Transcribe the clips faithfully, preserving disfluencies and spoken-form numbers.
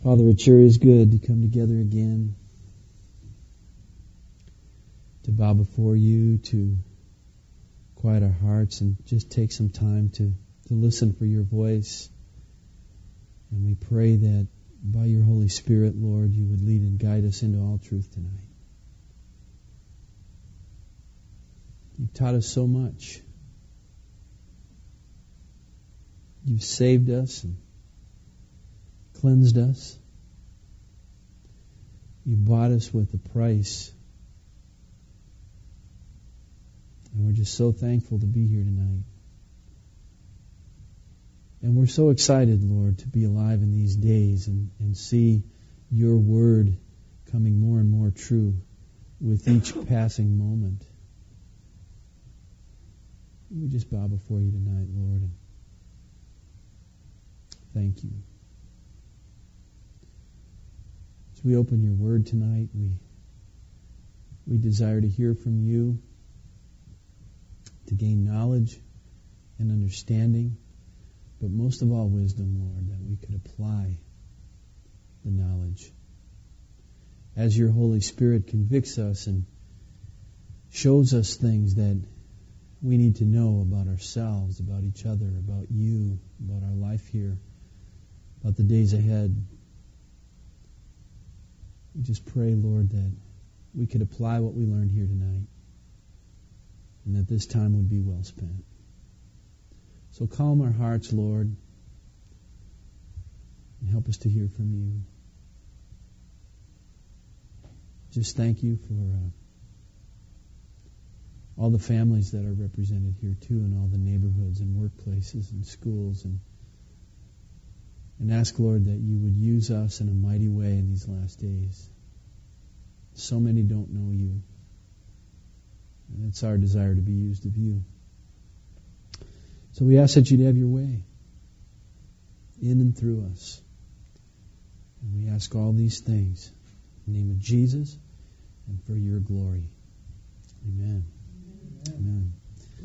Father, it sure is good to come together again, to bow before you, to quiet our hearts and just take some time to, to listen for your voice. And we pray that by your Holy Spirit, Lord, you would lead and guide us into all truth tonight. You've taught us so much. You've saved us and cleansed us. You bought us with a price. And we're just so thankful to be here tonight. And we're so excited, Lord, to be alive in these days and, and see your word coming more and more true with each passing moment. We just bow before you tonight, Lord, and thank you. As we open your word tonight, we we desire to hear from you, to gain knowledge and understanding, but most of all wisdom, Lord, that we could apply the knowledge. As your Holy Spirit convicts us and shows us things that we need to know about ourselves, about each other, about you, about our life here, about the days ahead. We just pray, Lord, that we could apply what we learned here tonight and that this time would be well spent. So calm our hearts, Lord, and help us to hear from you. Just thank you for uh, all the families that are represented here too, and all the neighborhoods and workplaces and schools, and and ask, Lord, that you would use us in a mighty way in these last days. So many don't know you, and it's our desire to be used of you. So we ask that you'd have your way in and through us. And we ask all these things in the name of Jesus and for your glory. Amen. Amen.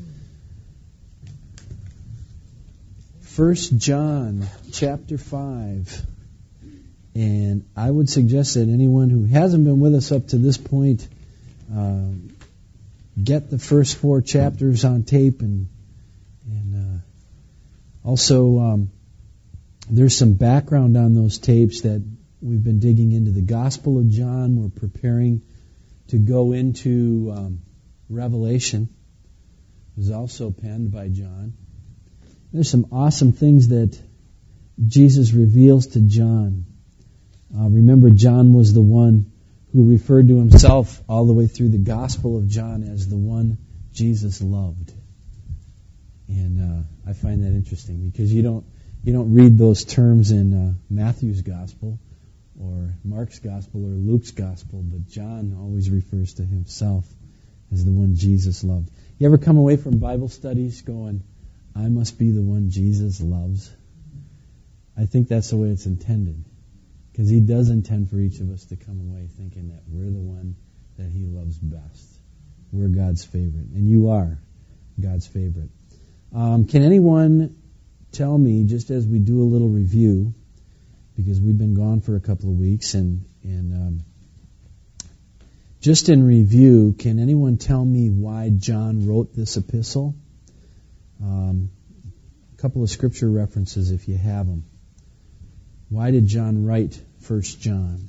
First John chapter five. And I would suggest that anyone who hasn't been with us up to this point, uh, get the first four chapters on tape, and and uh, also um, there's some background on those tapes that we've been digging into the Gospel of John. We're preparing to go into um, Revelation. It was also penned by John. There's some awesome things that Jesus reveals to John. Uh, remember, John was the one who referred to himself all the way through the Gospel of John as the one Jesus loved. And uh, I find that interesting because you don't you don't read those terms in uh, Matthew's Gospel or Mark's Gospel or Luke's Gospel, but John always refers to himself as the one Jesus loved. You ever come away from Bible studies going, I must be the one Jesus loves? I think that's the way it's intended. Because he does intend for each of us to come away thinking that we're the one that he loves best. We're God's favorite. And you are God's favorite. Um, can anyone tell me, just as we do a little review, because we've been gone for a couple of weeks, and, and um, just in review, can anyone tell me why John wrote this epistle? Um, a couple of scripture references if you have them. Why did John write First John?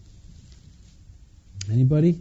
Anybody?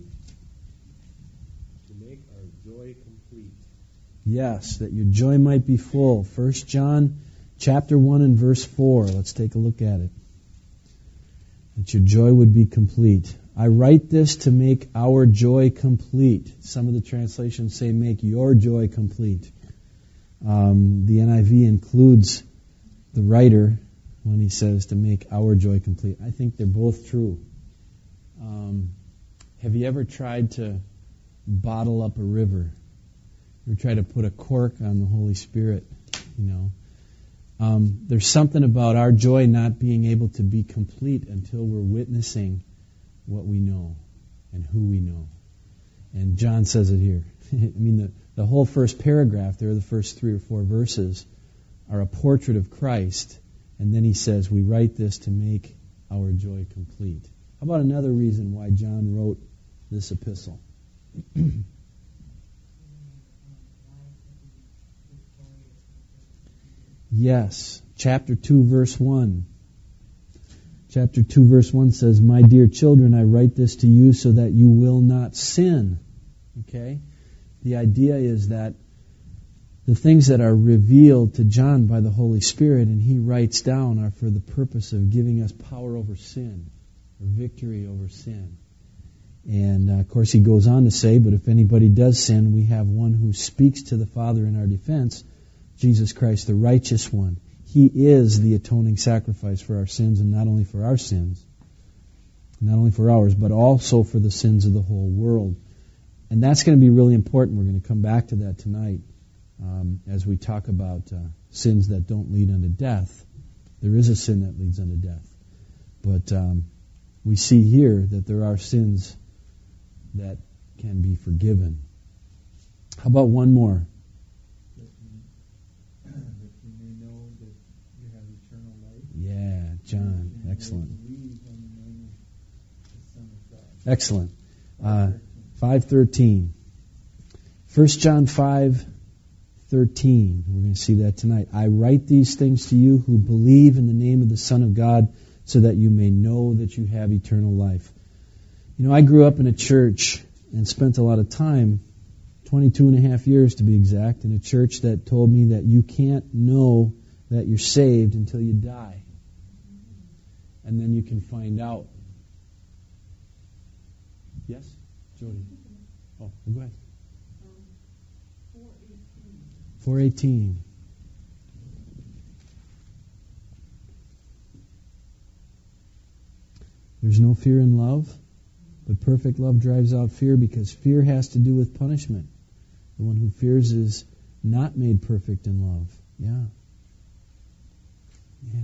To make our joy complete. Yes, that your joy might be full. First John chapter one and verse four. Let's take a look at it. That your joy would be complete. I write this to make our joy complete. Some of the translations say make your joy complete. Um, the N I V includes the writer when he says to make our joy complete. I think they're both true. Um, have you ever tried to bottle up a river? You ever tried to put a cork on the Holy Spirit? You know, um, there's something about our joy not being able to be complete until we're witnessing what we know and who we know. And John says it here. I mean, the, the whole first paragraph there, the first three or four verses, are a portrait of Christ. And then he says, we write this to make our joy complete. How about another reason why John wrote this epistle? Yes, chapter two, verse one. Chapter two, verse one says, "My dear children, I write this to you so that you will not sin." Okay? The idea is that the things that are revealed to John by the Holy Spirit and he writes down are for the purpose of giving us power over sin, or victory over sin. And, uh, of course, he goes on to say, but if anybody does sin, we have one who speaks to the Father in our defense, Jesus Christ, the righteous one. He is the atoning sacrifice for our sins, and not only for our sins, not only for ours, but also for the sins of the whole world. And that's going to be really important. We're going to come back to that tonight um, as we talk about uh, sins that don't lead unto death. There is a sin that leads unto death. But um, we see here that there are sins that can be forgiven. How about one more? Yeah, John. Excellent. Excellent. Uh, five thirteen. First John five thirteen. We're going to see that tonight. "I write these things to you who believe in the name of the Son of God, so that you may know that you have eternal life." You know, I grew up in a church and spent a lot of time, twenty-two and a half years to be exact, in a church that told me that you can't know that you're saved until you die. And then you can find out. Yes, Jody? Oh, go ahead. four eighteen. There's no fear in love, but perfect love drives out fear, because fear has to do with punishment. The one who fears is not made perfect in love. Yeah. Yeah.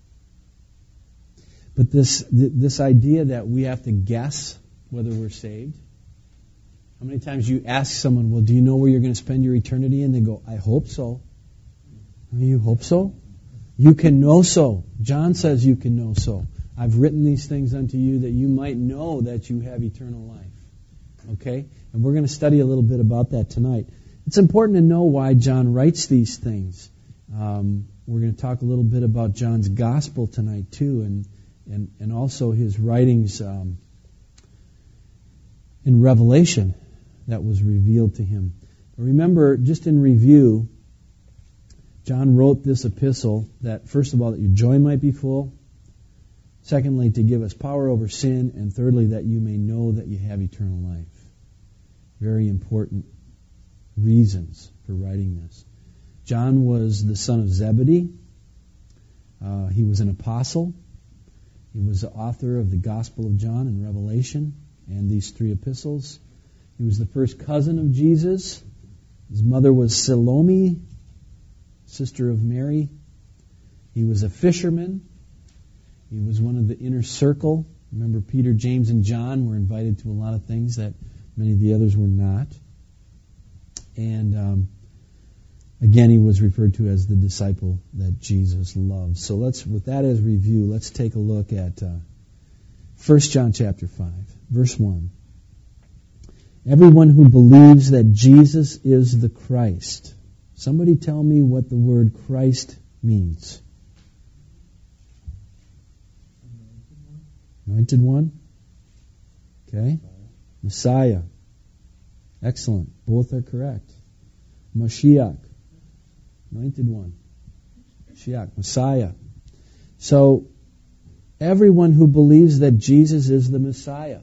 But this this idea that we have to guess whether we're saved. How many times you ask someone, well, do you know where you're going to spend your eternity? And they go, I hope so. You hope so? You can know so. John says you can know so. I've written these things unto you that you might know that you have eternal life. Okay? And we're going to study a little bit about that tonight. It's important to know why John writes these things. Um, we're going to talk a little bit about John's gospel tonight too, and and, and also his writings um, in Revelation that was revealed to him. But remember, just in review, John wrote this epistle that, first of all, that your joy might be full. Secondly, to give us power over sin. And thirdly, that you may know that you have eternal life. Very important reasons for writing this. John was the son of Zebedee. Uh, he was an apostle. He was the author of the Gospel of John and Revelation and these three epistles. He was the first cousin of Jesus. His mother was Salome, sister of Mary. He was a fisherman. He was one of the inner circle. Remember, Peter, James, and John were invited to a lot of things that many of the others were not. And um, again, he was referred to as the disciple that Jesus loved. So let's, with that as review, let's take a look at uh, First John chapter five, verse one. Everyone who believes that Jesus is the Christ. Somebody tell me what the word Christ means. Anointed one? Okay. Messiah. Excellent. Both are correct. Mashiach. Anointed one. Mashiach. Messiah. So, everyone who believes that Jesus is the Messiah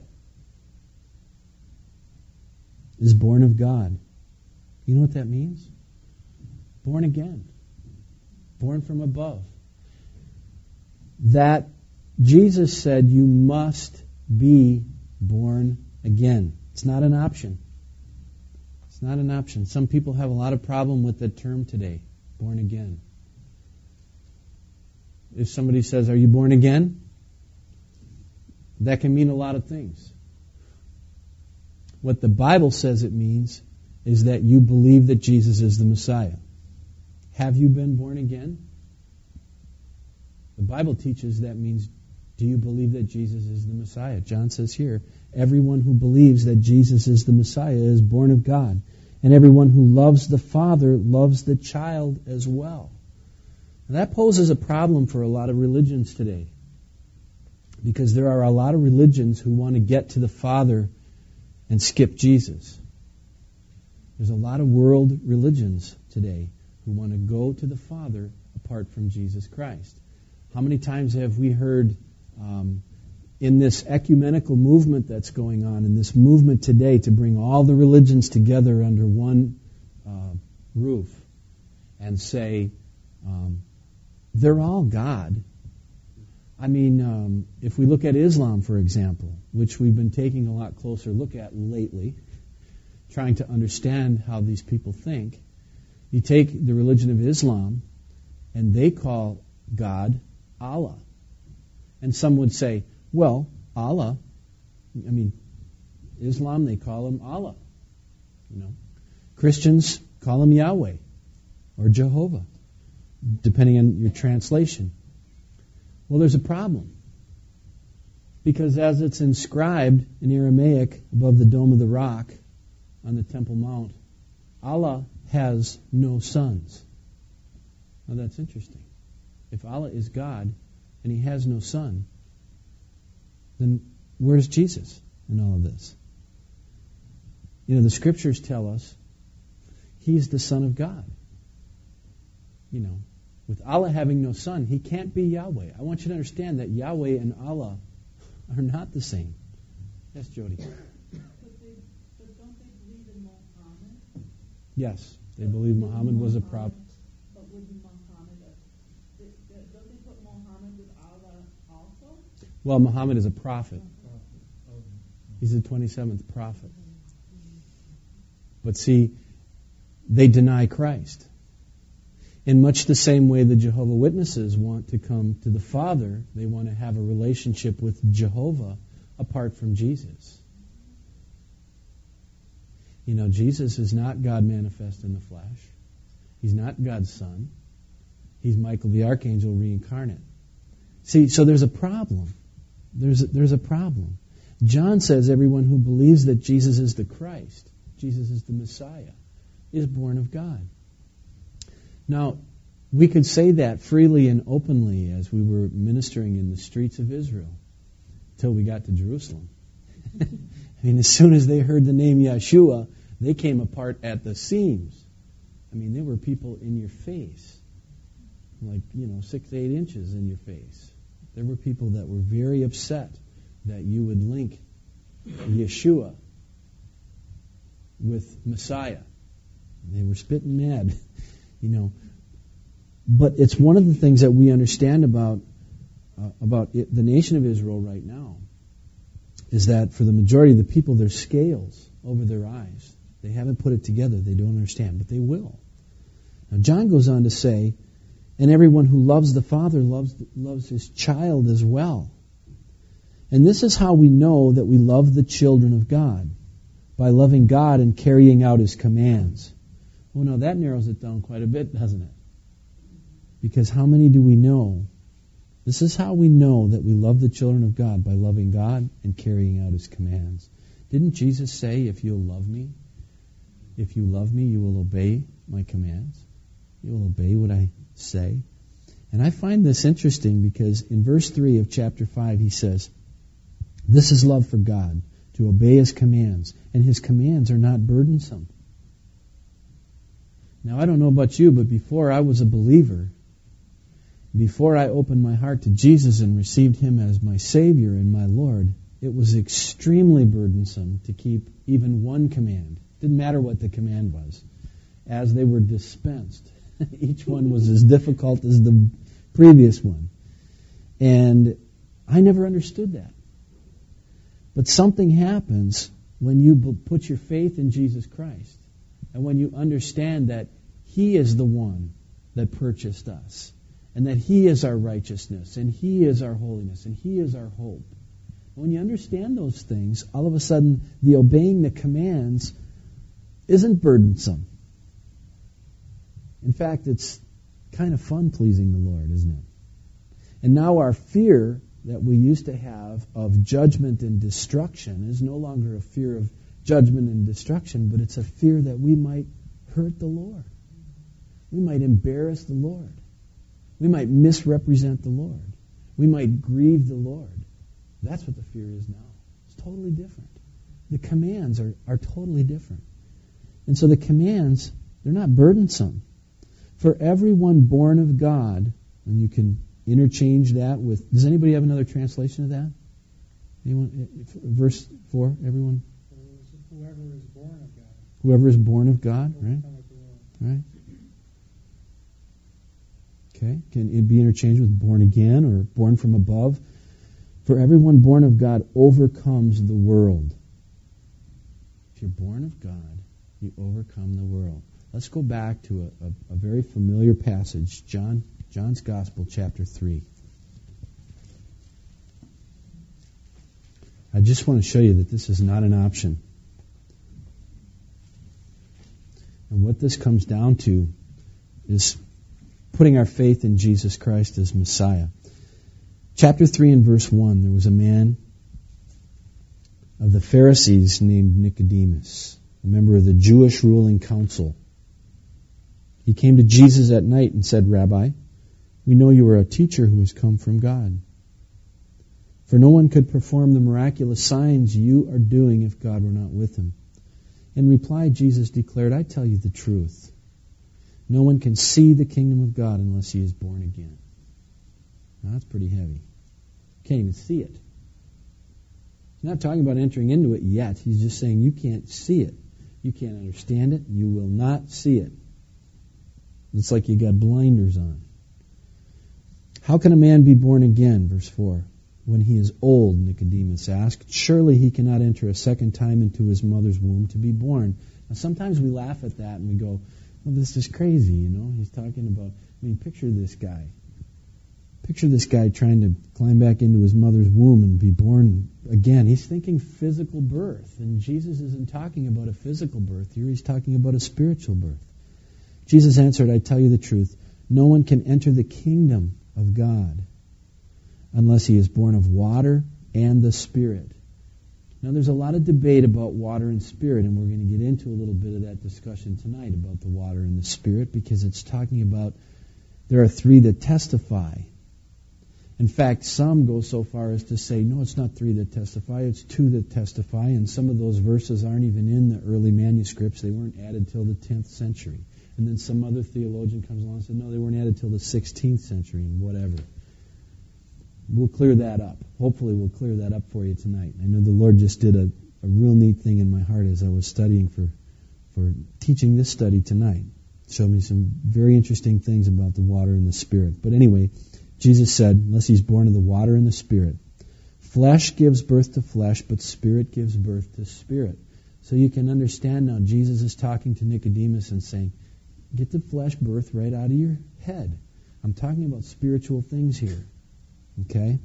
is born of God. You know what that means? Born again. Born from above. That Jesus said you must be born again. It's not an option. It's not an option. Some people have a lot of problem with the term today, born again. If somebody says, are you born again? That can mean a lot of things. What the Bible says it means is that you believe that Jesus is the Messiah. Have you been born again? The Bible teaches that means Do you believe that Jesus is the Messiah? John says here, everyone who believes that Jesus is the Messiah is born of God. And everyone who loves the Father loves the child as well. Now, that poses a problem for a lot of religions today. Because there are a lot of religions who want to get to the Father and skip Jesus. There's a lot of world religions today who want to go to the Father apart from Jesus Christ. How many times have we heard um, in this ecumenical movement that's going on, in this movement today to bring all the religions together under one uh, roof and say, um, they're all God. I mean, um, if we look at Islam, for example, which we've been taking a lot closer look at lately, trying to understand how these people think, you take the religion of Islam, and they call God Allah. And some would say, well, Allah, I mean, Islam, they call him Allah. You know, Christians call him Yahweh or Jehovah, depending on your translation. Well, there's a problem. Because as it's inscribed in Aramaic above the Dome of the Rock on the Temple Mount, Allah has no sons. Now that's interesting. If Allah is God and He has no son, then where's Jesus in all of this? You know, the Scriptures tell us He's the Son of God. You know, with Allah having no son, He can't be Yahweh. I want you to understand that Yahweh and Allah are not the same. Yes, Jody. But, they, but don't they believe in Muhammad? Yes, they believe Muhammad was a prophet. But wouldn't Muhammad, uh, don't they put Muhammad with Allah also? Well, Muhammad is a prophet. He's the twenty-seventh prophet. But see, they deny Christ. In much the same way the Jehovah's Witnesses want to come to the Father, they want to have a relationship with Jehovah apart from Jesus. You know, Jesus is not God manifest in the flesh. He's not God's Son. He's Michael the Archangel reincarnate. See, so there's a problem. There's a, there's a problem. John says everyone who believes that Jesus is the Christ, Jesus is the Messiah, is born of God. Now, we could say that freely and openly as we were ministering in the streets of Israel till we got to Jerusalem. I mean, as soon as they heard the name Yeshua, they came apart at the seams. I mean, there were people in your face, like, you know, six to eight inches in your face. There were people that were very upset that you would link Yeshua with Messiah. They were spitting mad, you know. But it's one of the things that we understand about uh, about it, the nation of Israel right now, is that for the majority of the people, there's scales over their eyes. They haven't put it together. They don't understand, but they will. Now, John goes on to say, and everyone who loves the Father loves loves his child as well. And this is how we know that we love the children of God, by loving God and carrying out His commands. Well, now that narrows it down quite a bit, doesn't it? Because how many do we know? This is how we know that we love the children of God, by loving God and carrying out His commands. Didn't Jesus say, if you'll love me, if you love me, you will obey my commands? You will obey what I say? And I find this interesting because in verse three of chapter five, he says, this is love for God, to obey His commands. And His commands are not burdensome. Now, I don't know about you, but before I was a believer, before I opened my heart to Jesus and received Him as my Savior and my Lord, it was extremely burdensome to keep even one command. Didn't matter what the command was. As they were dispensed, each one was as difficult as the previous one. And I never understood that. But something happens when you put your faith in Jesus Christ, and when you understand that He is the one that purchased us, and that He is our righteousness, and He is our holiness, and He is our hope. When you understand those things, all of a sudden, the obeying the commands isn't burdensome. In fact, it's kind of fun pleasing the Lord, isn't it? And now our fear that we used to have of judgment and destruction is no longer a fear of judgment and destruction, but it's a fear that we might hurt the Lord. We might embarrass the Lord. We might misrepresent the Lord. We might grieve the Lord. That's what the fear is now. It's totally different. The commands are, are totally different. And so the commands, they're not burdensome. For everyone born of God, and you can interchange that with, does anybody have another translation of that? Anyone? Verse four, everyone? Whoever is born of God. Whoever is born of God, right? Right. Okay. Can it be interchanged with born again or born from above? For everyone born of God overcomes the world. If you're born of God, you overcome the world. Let's go back to a, a, a very familiar passage, John, John's Gospel, chapter three. I just want to show you that this is not an option. And what this comes down to is putting our faith in Jesus Christ as Messiah. Chapter three and verse one, there was a man of the Pharisees named Nicodemus, a member of the Jewish ruling council. He came to Jesus at night and said, Rabbi, we know you are a teacher who has come from God. For no one could perform the miraculous signs you are doing if God were not with him. In reply, Jesus declared, I tell you the truth. No one can see the kingdom of God unless he is born again. Now that's pretty heavy. Can't even see it. He's not talking about entering into it yet. He's just saying you can't see it. You can't understand it. You will not see it. It's like you got blinders on. How can a man be born again? Verse four. When he is old, Nicodemus asked, surely he cannot enter a second time into his mother's womb to be born. Now sometimes we laugh at that and we go, well, this is crazy, you know. He's talking about, I mean, picture this guy. Picture this guy trying to climb back into his mother's womb and be born again. He's thinking physical birth, and Jesus isn't talking about a physical birth here. He's talking about a spiritual birth. Jesus answered, I tell you the truth, no one can enter the kingdom of God unless he is born of water and the Spirit. Now, there's a lot of debate about water and Spirit, and we're going to get into a little bit of that discussion tonight about the water and the Spirit, because it's talking about there are three that testify. In fact, some go so far as to say, no, it's not three that testify, it's two that testify, and some of those verses aren't even in the early manuscripts. They weren't added till the tenth century. And then some other theologian comes along and says, no, they weren't added till the sixteenth century, and whatever. We'll clear that up. Hopefully we'll clear that up for you tonight. I know the Lord just did a, a real neat thing in my heart as I was studying for, for teaching this study tonight. Showed me some very interesting things about the water and the Spirit. But anyway, Jesus said, unless he's born of the water and the Spirit, flesh gives birth to flesh, but Spirit gives birth to Spirit. So you can understand now Jesus is talking to Nicodemus and saying, get the flesh birth right out of your head. I'm talking about spiritual things here. Okay?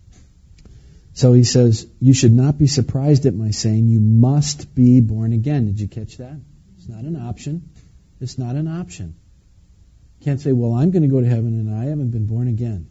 So he says, you should not be surprised at my saying you must be born again. Did you catch that? It's not an option. It's not an option. You can't say, well, I'm going to go to heaven and I haven't been born again.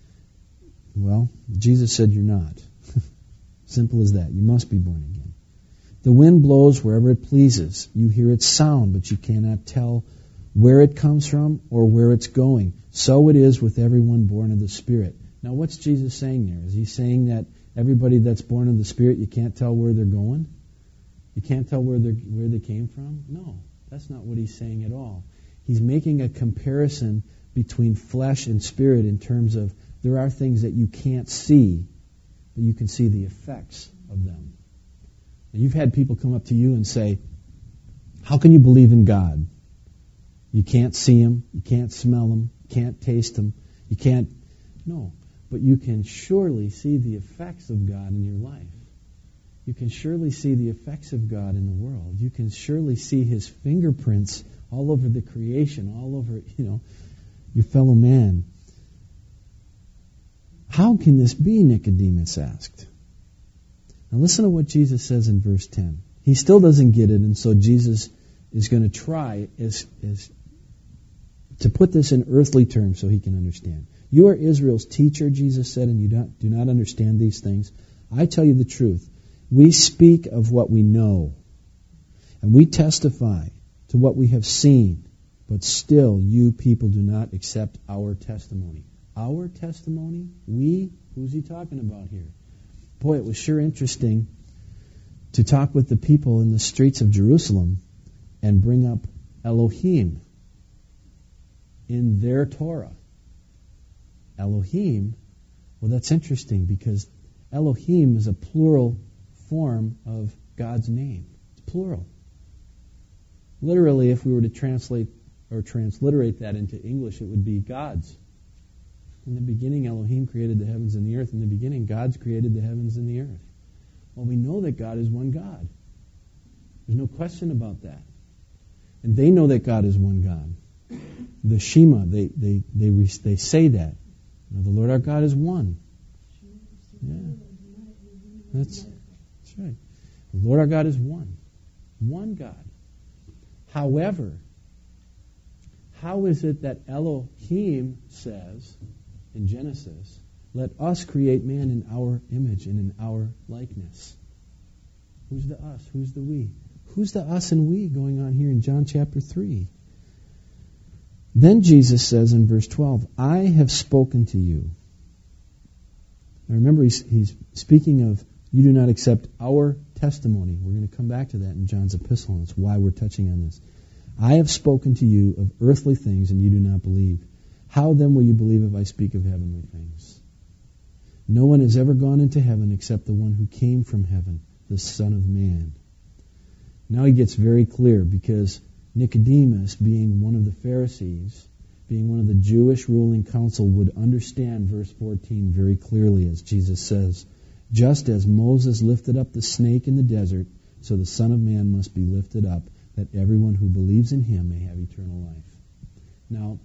Well, Jesus said you're not. Simple as that. You must be born again. The wind blows wherever it pleases. You hear its sound, but you cannot tell where it comes from or where it's going. So it is with everyone born of the Spirit. Now, what's Jesus saying there? Is he saying that everybody that's born of the Spirit, you can't tell where they're going? You can't tell where they where they came from? No, that's not what he's saying at all. He's making a comparison between flesh and spirit in terms of there are things that you can't see, but you can see the effects of them. And you've had people come up to you and say, how can you believe in God? You can't see him, you can't smell him, you can't taste him, you can't... No. But you can surely see the effects of God in your life. You can surely see the effects of God in the world. You can surely see his fingerprints all over the creation, all over, you know, your fellow man. How can this be, Nicodemus asked. Now listen to what Jesus says in verse ten. He still doesn't get it, and so Jesus is going to try is, is to put this in earthly terms so he can understand. You are Israel's teacher, Jesus said, and you don't, do not understand these things. I tell you the truth. We speak of what we know, and we testify to what we have seen, but still you people do not accept our testimony. Our testimony? We? Who's he talking about here? Boy, it was sure interesting to talk with the people in the streets of Jerusalem and bring up Elohim in their Torah. Elohim, well, that's interesting because Elohim is a plural form of God's name. It's plural. Literally, if we were to translate or transliterate that into English, it would be God's. In the beginning, Elohim created the heavens and the earth. In the beginning, God's created the heavens and the earth. Well, we know that God is one God. There's no question about that. And they know that God is one God. The Shema, they they they they say that. You know, the Lord our God is one. Yeah, that's that's right. The Lord our God is one, one God. However, how is it that Elohim says in Genesis, "Let us create man in our image and in our likeness"? Who's the us? Who's the we? Who's the us and we going on here in John chapter three? Then Jesus says in verse twelve, I have spoken to you. Now remember, he's, he's speaking of, you do not accept our testimony. We're going to come back to that in John's epistle, and that's why we're touching on this. I have spoken to you of earthly things, and you do not believe. How then will you believe if I speak of heavenly things? No one has ever gone into heaven except the one who came from heaven, the Son of Man. Now he gets very clear, because Nicodemus, being one of the Pharisees, being one of the Jewish ruling council, would understand verse fourteen very clearly, as Jesus says, just as Moses lifted up the snake in the desert, so the Son of Man must be lifted up, that everyone who believes in him may have eternal life. Now,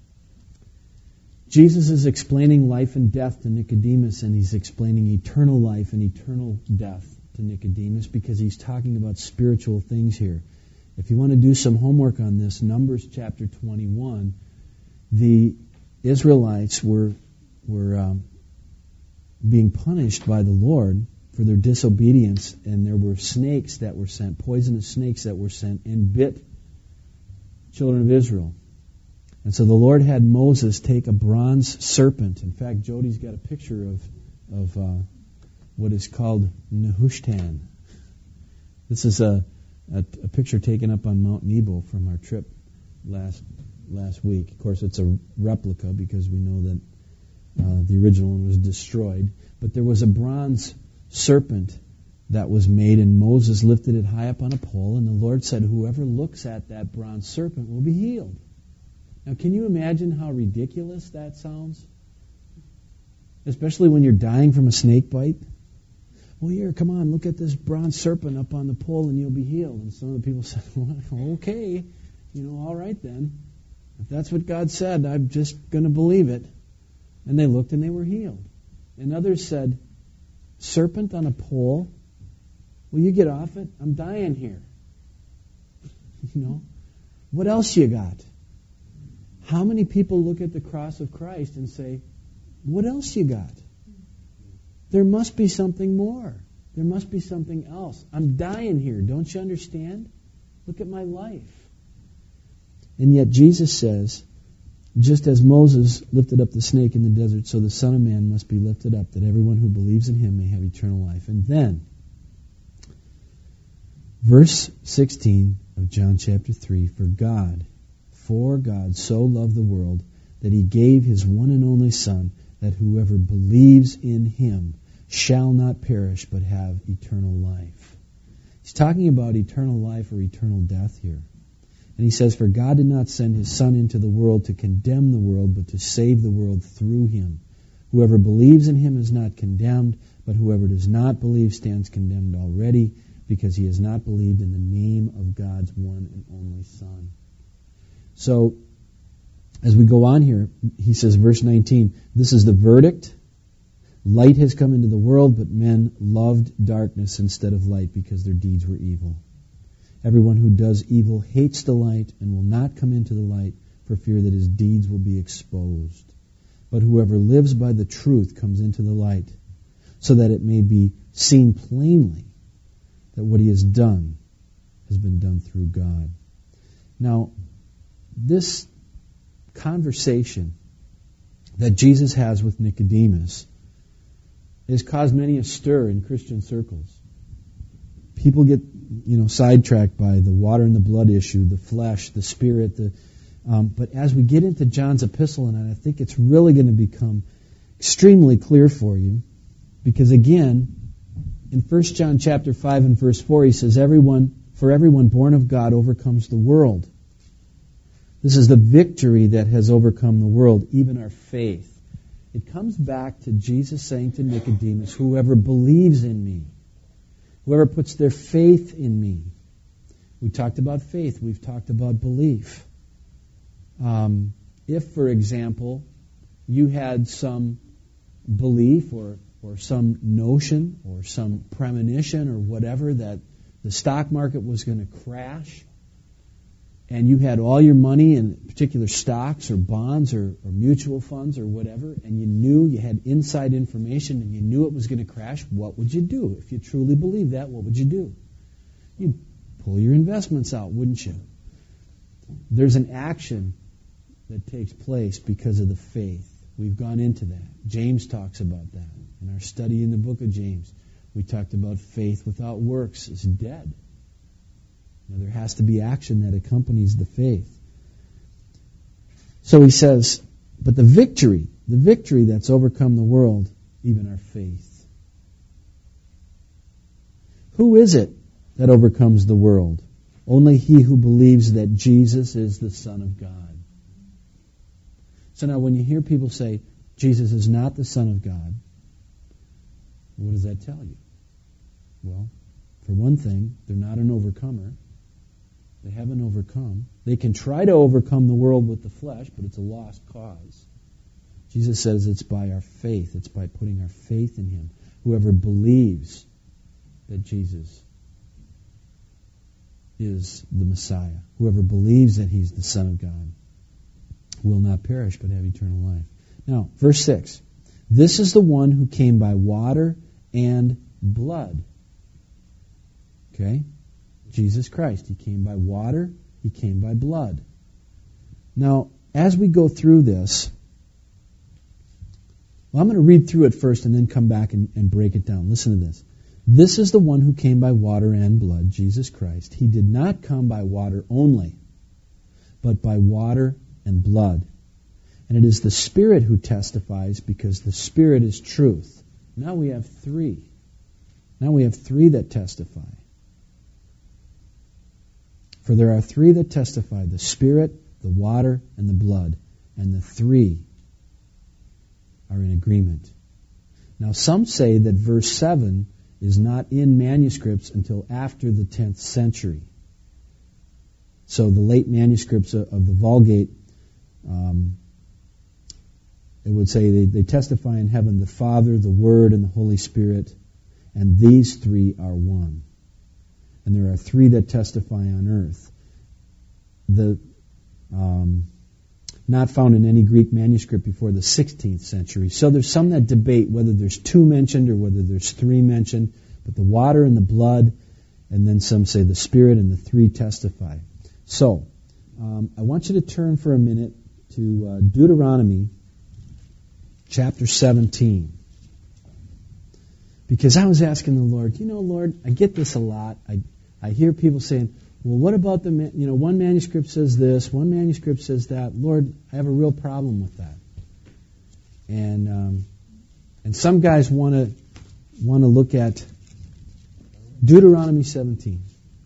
Jesus is explaining life and death to Nicodemus, and he's explaining eternal life and eternal death to Nicodemus, because he's talking about spiritual things here. If you want to do some homework on this, Numbers chapter twenty-one, the Israelites were were um, being punished by the Lord for their disobedience, and there were snakes that were sent, poisonous snakes that were sent, and bit children of Israel. And so the Lord had Moses take a bronze serpent. In fact, Jody's got a picture of of uh, what is called Nehushtan. This is a A, a picture taken up on Mount Nebo from our trip last last week. Of course, it's a replica because we know that uh, the original one was destroyed. But there was a bronze serpent that was made, and Moses lifted it high up on a pole, and the Lord said, whoever looks at that bronze serpent will be healed. Now, can you imagine how ridiculous that sounds? Especially when you're dying from a snake bite. Well, here, come on, look at this bronze serpent up on the pole and you'll be healed. And some of the people said, well, okay, you know, all right then. If that's what God said, I'm just going to believe it. And they looked and they were healed. And others said, serpent on a pole? Will you get off it? I'm dying here. You know, what else you got? How many people look at the cross of Christ and say, what else you got? There must be something more. There must be something else. I'm dying here. Don't you understand? Look at my life. And yet Jesus says, just as Moses lifted up the snake in the desert, so the Son of Man must be lifted up, that everyone who believes in him may have eternal life. And then, verse sixteen of John chapter three, for God, for God so loved the world that he gave his one and only Son, that whoever believes in him shall not perish but have eternal life. He's talking about eternal life or eternal death here. And he says, for God did not send his Son into the world to condemn the world, but to save the world through him. Whoever believes in him is not condemned, but whoever does not believe stands condemned already, because he has not believed in the name of God's one and only Son. So, as we go on here, he says, verse nineteen, this is the verdict. Light has come into the world, but men loved darkness instead of light because their deeds were evil. Everyone who does evil hates the light and will not come into the light for fear that his deeds will be exposed. but whoever lives by the truth comes into the light, so that it may be seen plainly that what he has done has been done through God. Now, this conversation that Jesus has with Nicodemus has caused many a stir in Christian circles. People get, you know, sidetracked by the water and the blood issue, the flesh, the spirit. The, um, but as we get into John's epistle, and I think it's really going to become extremely clear for you, because again, in First John chapter five and verse four, he says, "Everyone, for everyone born of God overcomes the world." This is the victory that has overcome the world, even our faith. It comes back to Jesus saying to Nicodemus, "Whoever believes in me, whoever puts their faith in me." We talked about faith. We've talked about belief. Um, if, for example, you had some belief or, or some notion or some premonition or whatever that the stock market was going to crash, and you had all your money in particular stocks or bonds or, or mutual funds or whatever, and you knew you had inside information and you knew it was going to crash, what would you do? If you truly believed that, what would you do? You'd pull your investments out, wouldn't you? There's an action that takes place because of the faith. We've gone into that. James talks about that. In our study in the book of James, we talked about faith without works is dead. Now, there has to be action that accompanies the faith. So he says, but the victory, the victory that's overcome the world, even our faith. Who is it that overcomes the world? Only he who believes that Jesus is the Son of God. So now when you hear people say, Jesus is not the Son of God, what does that tell you? Well, for one thing, they're not an overcomer. They haven't overcome. They can try to overcome the world with the flesh, but it's a lost cause. Jesus says it's by our faith. It's by putting our faith in him. Whoever believes that Jesus is the Messiah, whoever believes that he's the Son of God, will not perish but have eternal life. Now, verse six. This is the one who came by water and blood. Okay? Jesus Christ. He came by water. He came by blood. Now, as we go through this, well, I'm going to read through it first and then come back and, and break it down. Listen to this. This is the one who came by water and blood, Jesus Christ. He did not come by water only, but by water and blood. And it is the Spirit who testifies, because the Spirit is truth. Now we have three. Now we have three that testify. For there are three that testify, the Spirit, the water, and the blood. And the three are in agreement. Now some say that verse seven is not in manuscripts until after the tenth century. So the late manuscripts of the Vulgate, um, it would say they, they testify in heaven, the Father, the Word, and the Holy Spirit, and these three are one. And there are three that testify on earth. The um, not found in any Greek manuscript before the sixteenth century. So there's some that debate whether there's two mentioned or whether there's three mentioned. But the water and the blood, and then some say the Spirit and the three testify. So um, I want you to turn for a minute to uh, Deuteronomy chapter seventeen. Because I was asking the Lord, you know, Lord, I get this a lot. I I hear people saying, well, what about the, you know, one manuscript says this, one manuscript says that. Lord, I have a real problem with that. And um, and some guys want to want to look at Deuteronomy seventeen.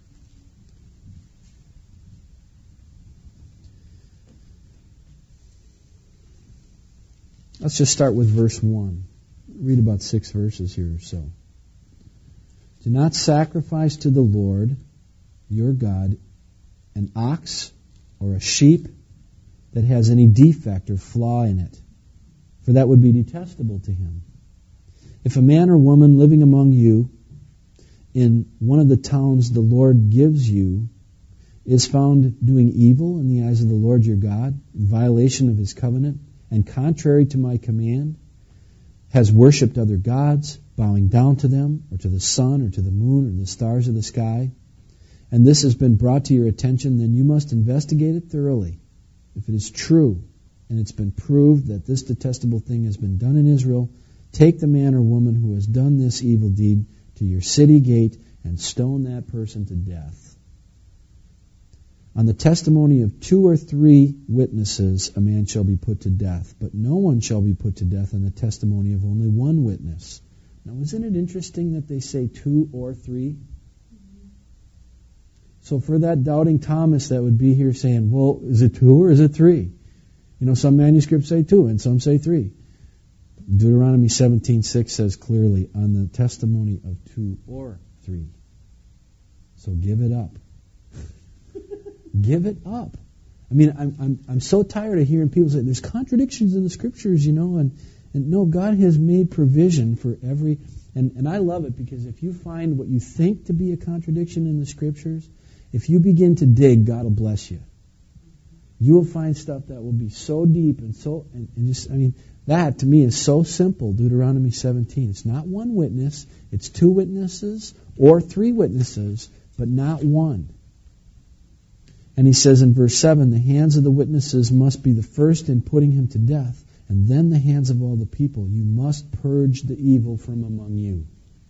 Let's just start with verse one. Read about six verses here or so. Do not sacrifice to the Lord your God an ox or a sheep that has any defect or flaw in it, for that would be detestable to him. If a man or woman living among you in one of the towns the Lord gives you is found doing evil in the eyes of the Lord your God, in violation of his covenant, and contrary to my command, has worshipped other gods, bowing down to them, or to the sun, or to the moon, or the stars of the sky, and this has been brought to your attention, then you must investigate it thoroughly. If it is true, and it's been proved that this detestable thing has been done in Israel, take the man or woman who has done this evil deed to your city gate and stone that person to death. On the testimony of two or three witnesses, a man shall be put to death, but no one shall be put to death on the testimony of only one witness. Now, isn't it interesting that they say two or three? So for that doubting Thomas that would be here saying, well, is it two or is it three? You know, some manuscripts say two and some say three. Deuteronomy seventeen six says clearly, on the testimony of two or three. So give it up. Give it up. I mean, I'm I'm I'm so tired of hearing people say there's contradictions in the Scriptures, you know, and, and no, God has made provision for every, and, and I love it because if you find what you think to be a contradiction in the Scriptures, if you begin to dig, God will bless you. You will find stuff that will be so deep and so, and, and just, I mean, that to me is so simple, Deuteronomy seventeen. It's not one witness, it's two witnesses or three witnesses, but not one. And he says in verse seven, the hands of the witnesses must be the first in putting him to death, and then the hands of all the people. You must purge the evil from among you.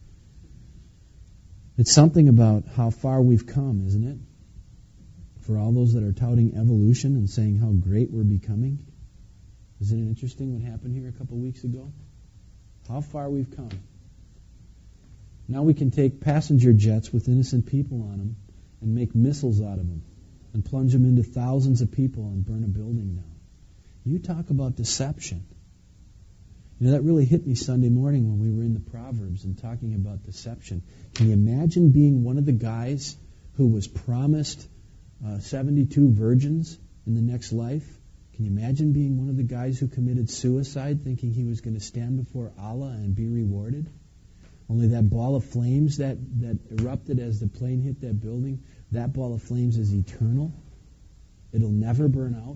It's something about how far we've come, isn't it? For all those that are touting evolution and saying how great we're becoming. Isn't it interesting what happened here a couple of weeks ago? How far we've come. Now we can take passenger jets with innocent people on them and make missiles out of them and plunge them into thousands of people and burn a building down. You talk about deception. You know, that really hit me Sunday morning when we were in the Proverbs and talking about deception. Can you imagine being one of the guys who was promised uh, seventy-two virgins in the next life? Can you imagine being one of the guys who committed suicide thinking he was going to stand before Allah and be rewarded? Only that ball of flames that, that erupted as the plane hit that building, that ball of flames is eternal. It'll never burn out.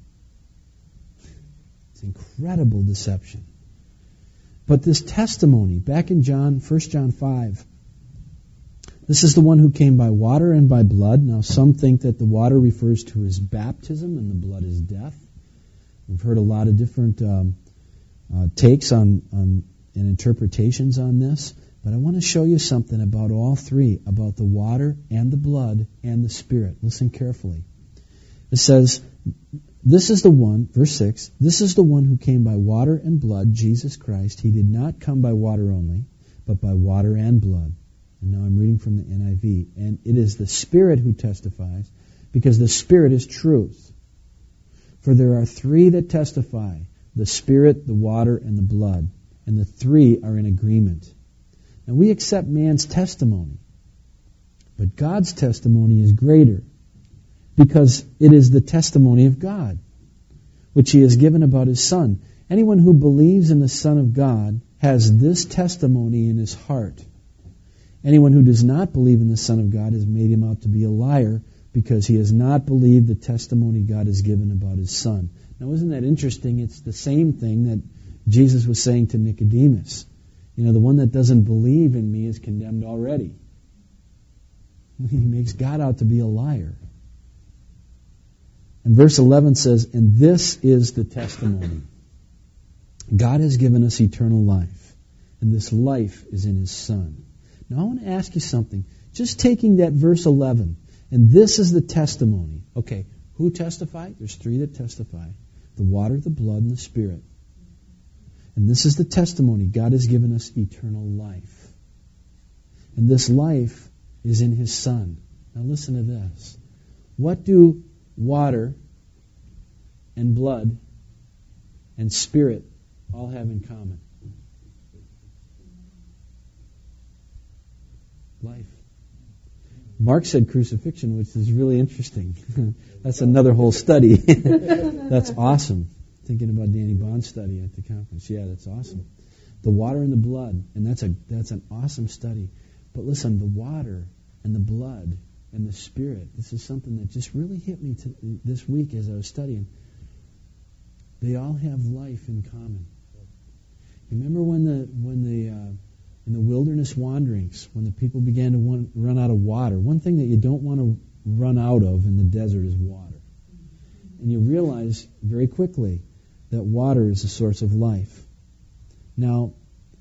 It's incredible deception. But this testimony, back in John, First John five, this is the one who came by water and by blood. Now some think that the water refers to his baptism and the blood is death. We've heard a lot of different um, uh, takes on, on and interpretations on this. But I want to show you something about all three, about the water and the blood and the Spirit. Listen carefully. It says, this is the one, verse six, this is the one who came by water and blood, Jesus Christ. He did not come by water only, but by water and blood. And now I'm reading from the N I V. And it is the Spirit who testifies, because the Spirit is truth. For there are three that testify, the Spirit, the water, and the blood. And the three are in agreement. And we accept man's testimony. But God's testimony is greater, because it is the testimony of God, which He has given about His Son. Anyone who believes in the Son of God has this testimony in his heart. Anyone who does not believe in the Son of God has made him out to be a liar, because he has not believed the testimony God has given about His Son. Now, isn't that interesting? It's the same thing that Jesus was saying to Nicodemus. You know, the one that doesn't believe in me is condemned already. He makes God out to be a liar. And verse eleven says, and this is the testimony. God has given us eternal life, and this life is in His Son. Now I want to ask you something. Just taking that verse eleven, and this is the testimony. Okay, who testify? There's three that testify. The water, the blood, and the Spirit. And this is the testimony. God has given us eternal life. And this life is in His Son. Now listen to this. What do water and blood and Spirit all have in common? Life. Mark said crucifixion, which is really interesting. That's another whole study. That's awesome. Thinking about Danny Bond's study at the conference. Yeah, that's awesome. The water and the blood, and that's a that's an awesome study. But listen, the water and the blood and the Spirit, this is something that just really hit me to, this week as I was studying. They all have life in common. Remember when the when the uh, in the wilderness wanderings, when the people began to want, run out of water, one thing that you don't want to run out of in the desert is water. And you realize very quickly that water is a source of life. Now,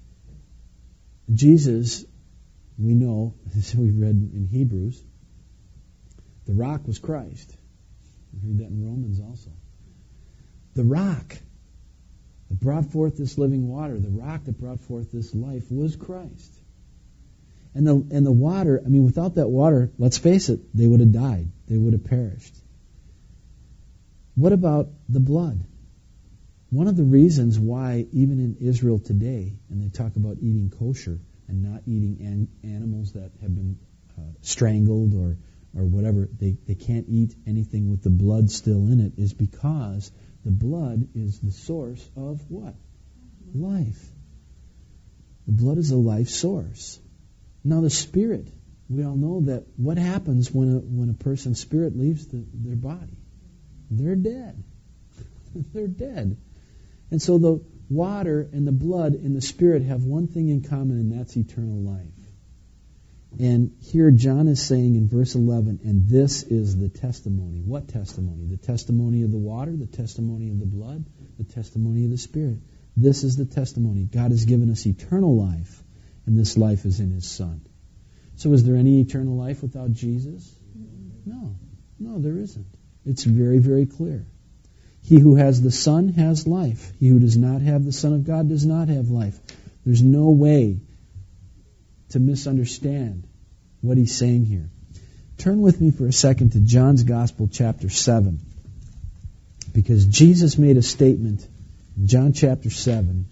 Jesus, we know, as we read in Hebrews, the rock was Christ. We heard that in Romans also. The rock that brought forth this living water, the rock that brought forth this life was Christ. And the and the water, I mean, without that water, let's face it, they would have died. They would have perished. What about the blood? One of the reasons why, even in Israel today, and they talk about eating kosher and not eating an, animals that have been uh, strangled or or whatever, they, they can't eat anything with the blood still in it, is because the blood is the source of what? Life. The blood is a life source. Now the spirit, we all know that what happens when a when a person's spirit leaves the, their body? They're dead. They're dead. And so the water and the blood and the spirit have one thing in common, and that's eternal life. And here John is saying in verse eleven, and this is the testimony. What testimony? The testimony of the water, the testimony of the blood, the testimony of the Spirit. This is the testimony. God has given us eternal life, and this life is in His Son. So is there any eternal life without Jesus? No. No, there isn't. It's very, very clear. He who has the Son has life. He who does not have the Son of God does not have life. There's no way to misunderstand what he's saying here. Turn with me for a second to John's Gospel, chapter seven. Because Jesus made a statement in John chapter seven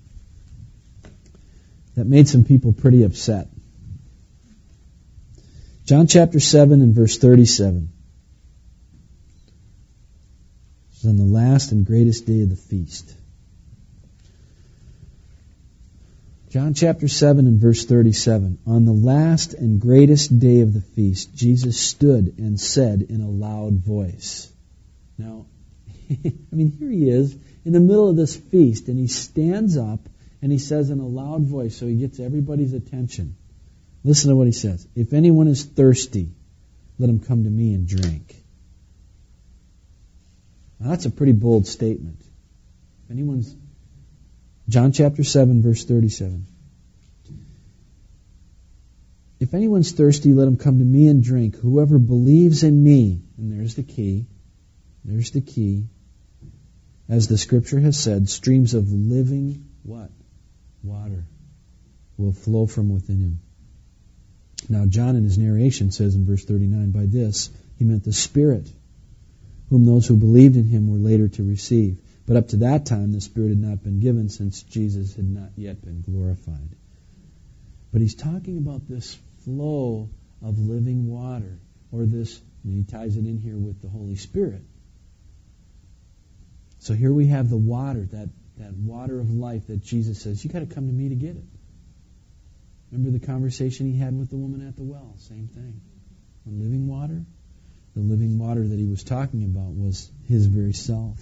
that made some people pretty upset. John chapter seven and verse thirty-seven. This is on the last and greatest day of the feast. John chapter seven and verse thirty-seven. On the last and greatest day of the feast, Jesus stood and said in a loud voice. Now, I mean, here he is in the middle of this feast, and he stands up and he says in a loud voice, so he gets everybody's attention. Listen to what he says. If anyone is thirsty, let him come to me and drink. Now, that's a pretty bold statement. If anyone's John chapter seven, verse thirty-seven. If anyone's thirsty, let him come to me and drink. Whoever believes in me, and there's the key, there's the key, as the Scripture has said, streams of living, what? Water will flow from within him. Now, John in his narration says in verse thirty-nine, by this he meant the Spirit, whom those who believed in him were later to receive. But up to that time, the Spirit had not been given, since Jesus had not yet been glorified. But he's talking about this flow of living water, or this, and he ties it in here with the Holy Spirit. So here we have the water, that, that water of life that Jesus says, you got to come to me to get it. Remember the conversation he had with the woman at the well? Same thing. The living water? The living water that he was talking about was his very self.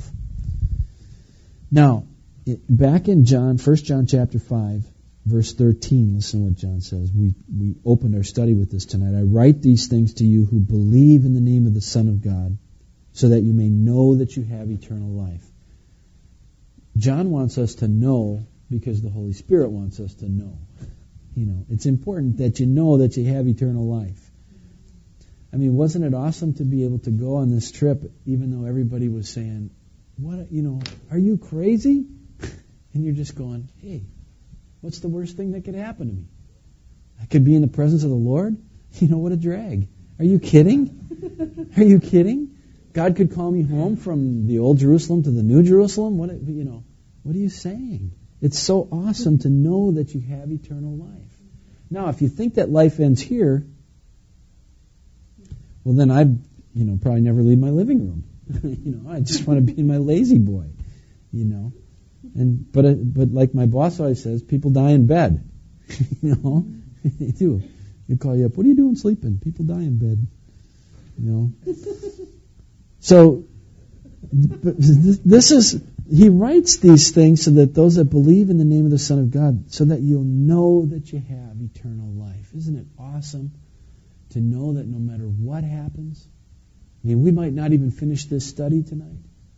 Now, it, back in John, First John chapter five, verse thirteen, listen to what John says. We we opened our study with this tonight. I write these things to you who believe in the name of the Son of God, so that you may know that you have eternal life. John wants us to know because the Holy Spirit wants us to know. You know, it's important that you know that you have eternal life. I mean, wasn't it awesome to be able to go on this trip, even though everybody was saying, "What, you know, are you crazy?" And you're just going, "Hey, what's the worst thing that could happen to me? I could be in the presence of the Lord? You know, what a drag. Are you kidding? Are you kidding? God could call me home from the old Jerusalem to the new Jerusalem? What, you know, what are you saying? It's so awesome to know that you have eternal life. Now, if you think that life ends here, well, then I'd, you know, probably never leave my living room. You know, I just want to be in my lazy boy, you know. And but uh, but like my boss always says, people die in bed. You know, they do. They call you up. What are you doing sleeping? People die in bed. You know. So this is He writes these things so that those that believe in the name of the Son of God, so that you'll know that you have eternal life. Isn't it awesome to know that no matter what happens? I mean, we might not even finish this study tonight.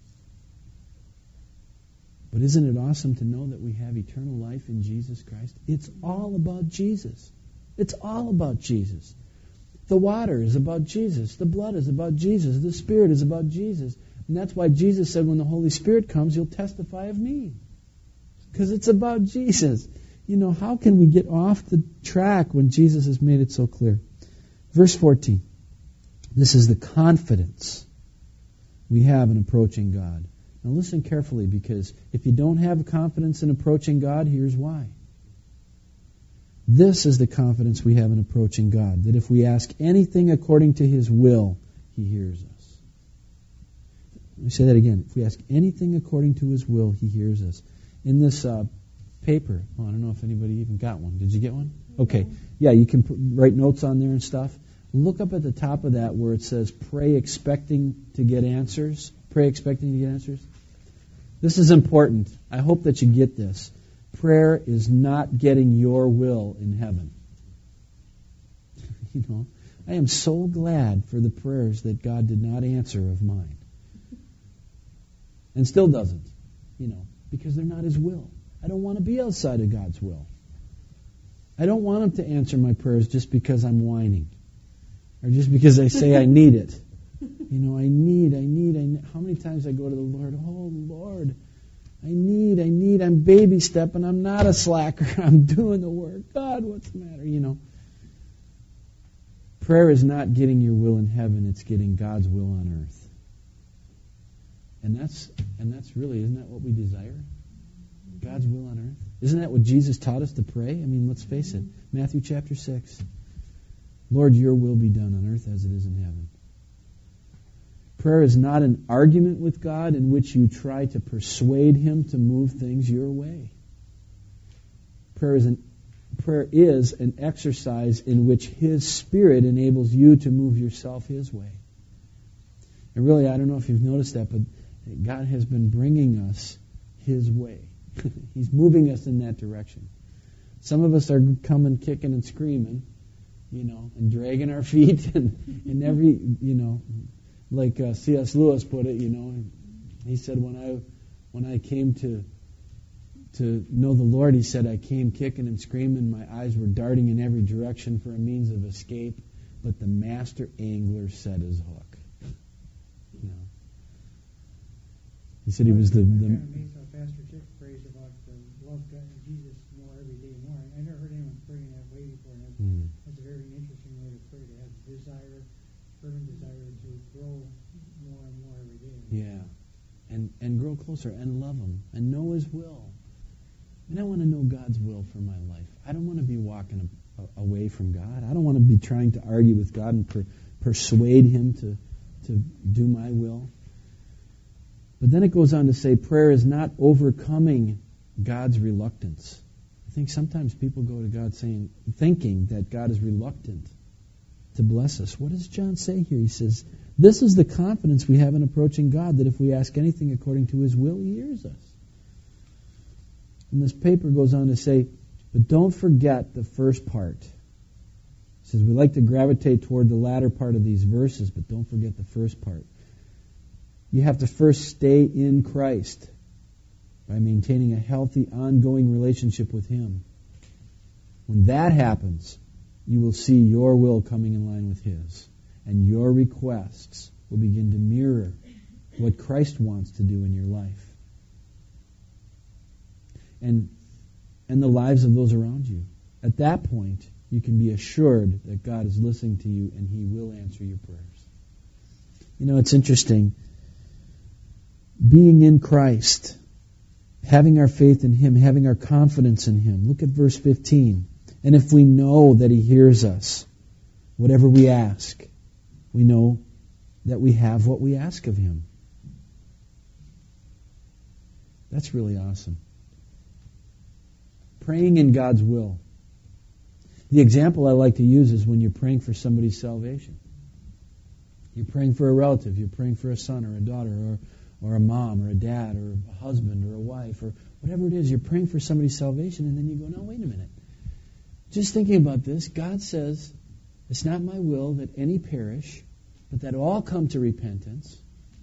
But isn't it awesome to know that we have eternal life in Jesus Christ? It's all about Jesus. It's all about Jesus. The water is about Jesus. The blood is about Jesus. The Spirit is about Jesus. And that's why Jesus said when the Holy Spirit comes, He'll testify of me. Because it's about Jesus. You know, how can we get off the track when Jesus has made it so clear? Verse fourteen. This is the confidence we have in approaching God. Now listen carefully, because if you don't have confidence in approaching God, here's why. This is the confidence we have in approaching God, that if we ask anything according to His will, He hears us. Let me say that again. If we ask anything according to His will, He hears us. In this uh, paper, oh, I don't know if anybody even got one. Did you get one? Okay. Yeah, you can put, write notes on there and stuff. Look up at the top of that where it says, pray expecting to get answers. Pray expecting to get answers. This is important. I hope that you get this. Prayer is not getting your will in heaven. You know, I am so glad for the prayers that God did not answer of mine. And still doesn't, you know, because they're not His will. I don't want to be outside of God's will. I don't want Him to answer my prayers just because I'm whining. Or just because I say I need it. You know, I need, I need, I need. How many times I go to the Lord, oh, Lord, I need, I need, I'm baby stepping, I'm not a slacker, I'm doing the work. God, what's the matter? You know. Prayer is not getting your will in heaven, it's getting God's will on earth. And that's, and that's really, isn't that what we desire? God's will on earth? Isn't that what Jesus taught us to pray? I mean, let's face it. Matthew chapter six. Lord, your will be done on earth as it is in heaven. Prayer is not an argument with God in which you try to persuade Him to move things your way. Prayer is an, prayer is an exercise in which His Spirit enables you to move yourself His way. And really, I don't know if you've noticed that, but God has been bringing us His way. He's moving us in that direction. Some of us are coming, kicking, and screaming, you know, and dragging our feet, and, and every, you know, like uh, C S Lewis put it, you know, he said, when I when I came to to know the Lord, he said, I came kicking and screaming, my eyes were darting in every direction for a means of escape, but the master angler set his hook. You know, he said he was the. the I'm amazed how Pastor Chick prays about the love God and Jesus more every day more. I never heard anyone praying that way before, and that's, Mm. that's a very interesting way to pray, to have desire, fervent desire to grow more and more every day. Yeah, and and grow closer and love Him and know His will. And I want to know God's will for my life. I don't want to be walking a, a, away from God. I don't want to be trying to argue with God and per, persuade Him to to do my will. But then it goes on to say, prayer is not overcoming God's reluctance. I think sometimes people go to God saying, thinking that God is reluctant to bless us. What does John say here? He says, this is the confidence we have in approaching God, that if we ask anything according to His will, He hears us. And this paper goes on to say, but don't forget the first part. It says we like to gravitate toward the latter part of these verses, but don't forget the first part. You have to first stay in Christ by maintaining a healthy, ongoing relationship with Him. When that happens, you will see your will coming in line with His, and your requests will begin to mirror what Christ wants to do in your life. And, and the lives of those around you. At that point, you can be assured that God is listening to you and He will answer your prayers. You know, it's interesting. Being in Christ, having our faith in Him, having our confidence in Him. Look at verse fifteen. And if we know that He hears us, whatever we ask, we know that we have what we ask of Him. That's really awesome. Praying in God's will. The example I like to use is when you're praying for somebody's salvation. You're praying for a relative, you're praying for a son or a daughter or or a mom or a dad or a husband or a wife or whatever it is. You're praying for somebody's salvation, and then you go, no, wait a minute. Just thinking about this, God says, it's not my will that any perish, but that all come to repentance.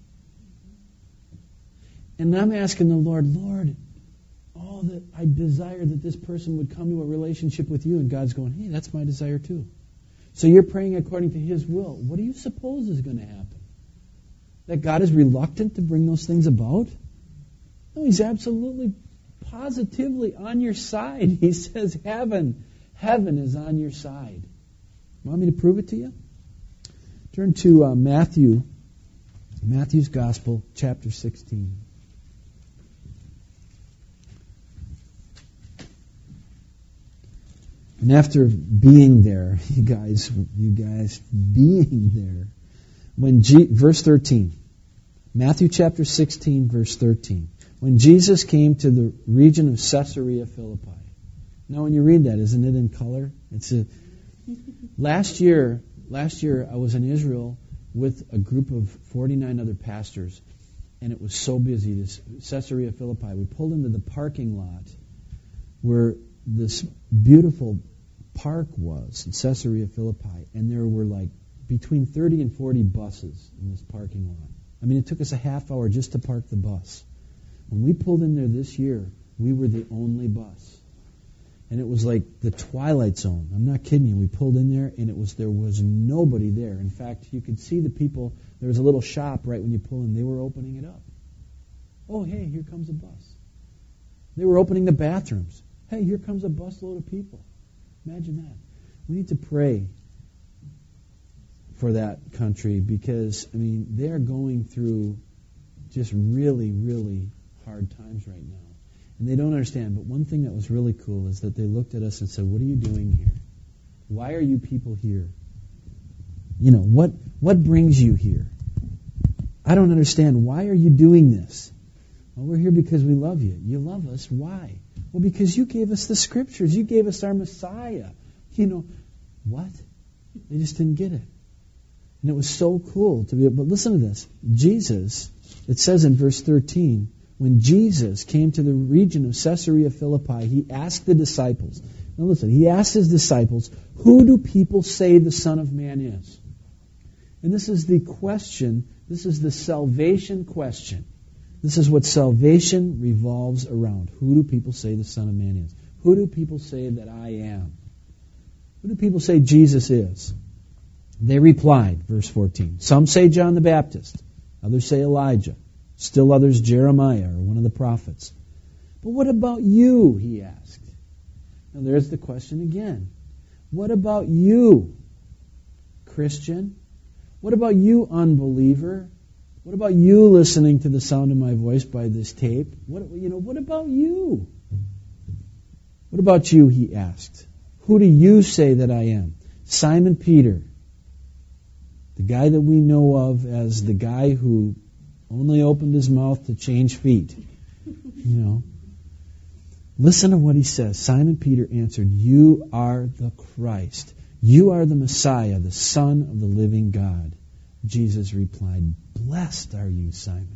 And I'm asking the Lord, Lord, oh, that I desire that this person would come to a relationship with you. And God's going, hey, that's my desire too. So you're praying according to His will. What do you suppose is going to happen? That God is reluctant to bring those things about? No, He's absolutely, positively on your side. He says heaven, heaven is on your side. Want me to prove it to you? Turn to uh, Matthew, Matthew's Gospel, chapter sixteen. And after being there, you guys, you guys, being there, when G, verse thirteen, Matthew chapter sixteen, verse thirteen, when Jesus came to the region of Caesarea Philippi. Now, when you read that, isn't it in color? It's a last year. Last year, I was in Israel with a group of forty-nine other pastors, and it was so busy. This Caesarea Philippi. We pulled into the parking lot where this beautiful park was in Caesarea Philippi, and there were like between thirty and forty buses in this parking lot. I mean, it took us a half hour just to park the bus. When we pulled in there this year, we were the only bus. And it was like the Twilight Zone. I'm not kidding you. We pulled in there, and it was there was nobody there. In fact, you could see the people. There was a little shop right when you pull in. They were opening it up. Oh, hey, here comes a bus. They were opening the bathrooms. Hey, here comes a busload of people. Imagine that. We need to pray for that country because, I mean, they're going through just really, really hard times right now. And they don't understand. But one thing that was really cool is that they looked at us and said, what are you doing here? Why are you people here? You know, what what brings you here? I don't understand. Why are you doing this? Well, we're here because we love you. You love us. Why? Well, because you gave us the Scriptures. You gave us our Messiah. You know, what? They just didn't get it. And it was so cool to be able, but listen to this. Jesus, it says in verse thirteen, when Jesus came to the region of Caesarea Philippi, He asked the disciples, now listen, He asked His disciples, who do people say the Son of Man is? And this is the question, this is the salvation question. This is what salvation revolves around. Who do people say the Son of Man is? Who do people say that I am? Who do people say Jesus is? They replied, verse fourteen, some say John the Baptist, others say Elijah, still others Jeremiah or one of the prophets. But what about you, he asked. Now there's the question again. What about you, Christian? What about you, unbeliever? What about you listening to the sound of my voice by this tape? What, you know, what about you? What about you, he asked. Who do you say that I am? Simon Peter, the guy that we know of as the guy who only opened his mouth to change feet. You know. Listen to what he says. Simon Peter answered, you are the Christ. You are the Messiah, the Son of the living God. Jesus replied, blessed are you, Simon.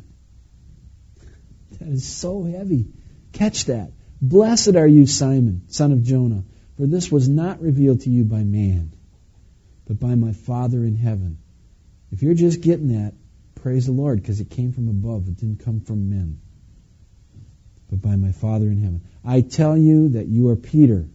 That is so heavy. Catch that. Blessed are you, Simon, son of Jonah, for this was not revealed to you by man, but by my Father in heaven. If you're just getting that, praise the Lord, because it came from above. It didn't come from men, but by my Father in heaven. I tell you that you are Peter,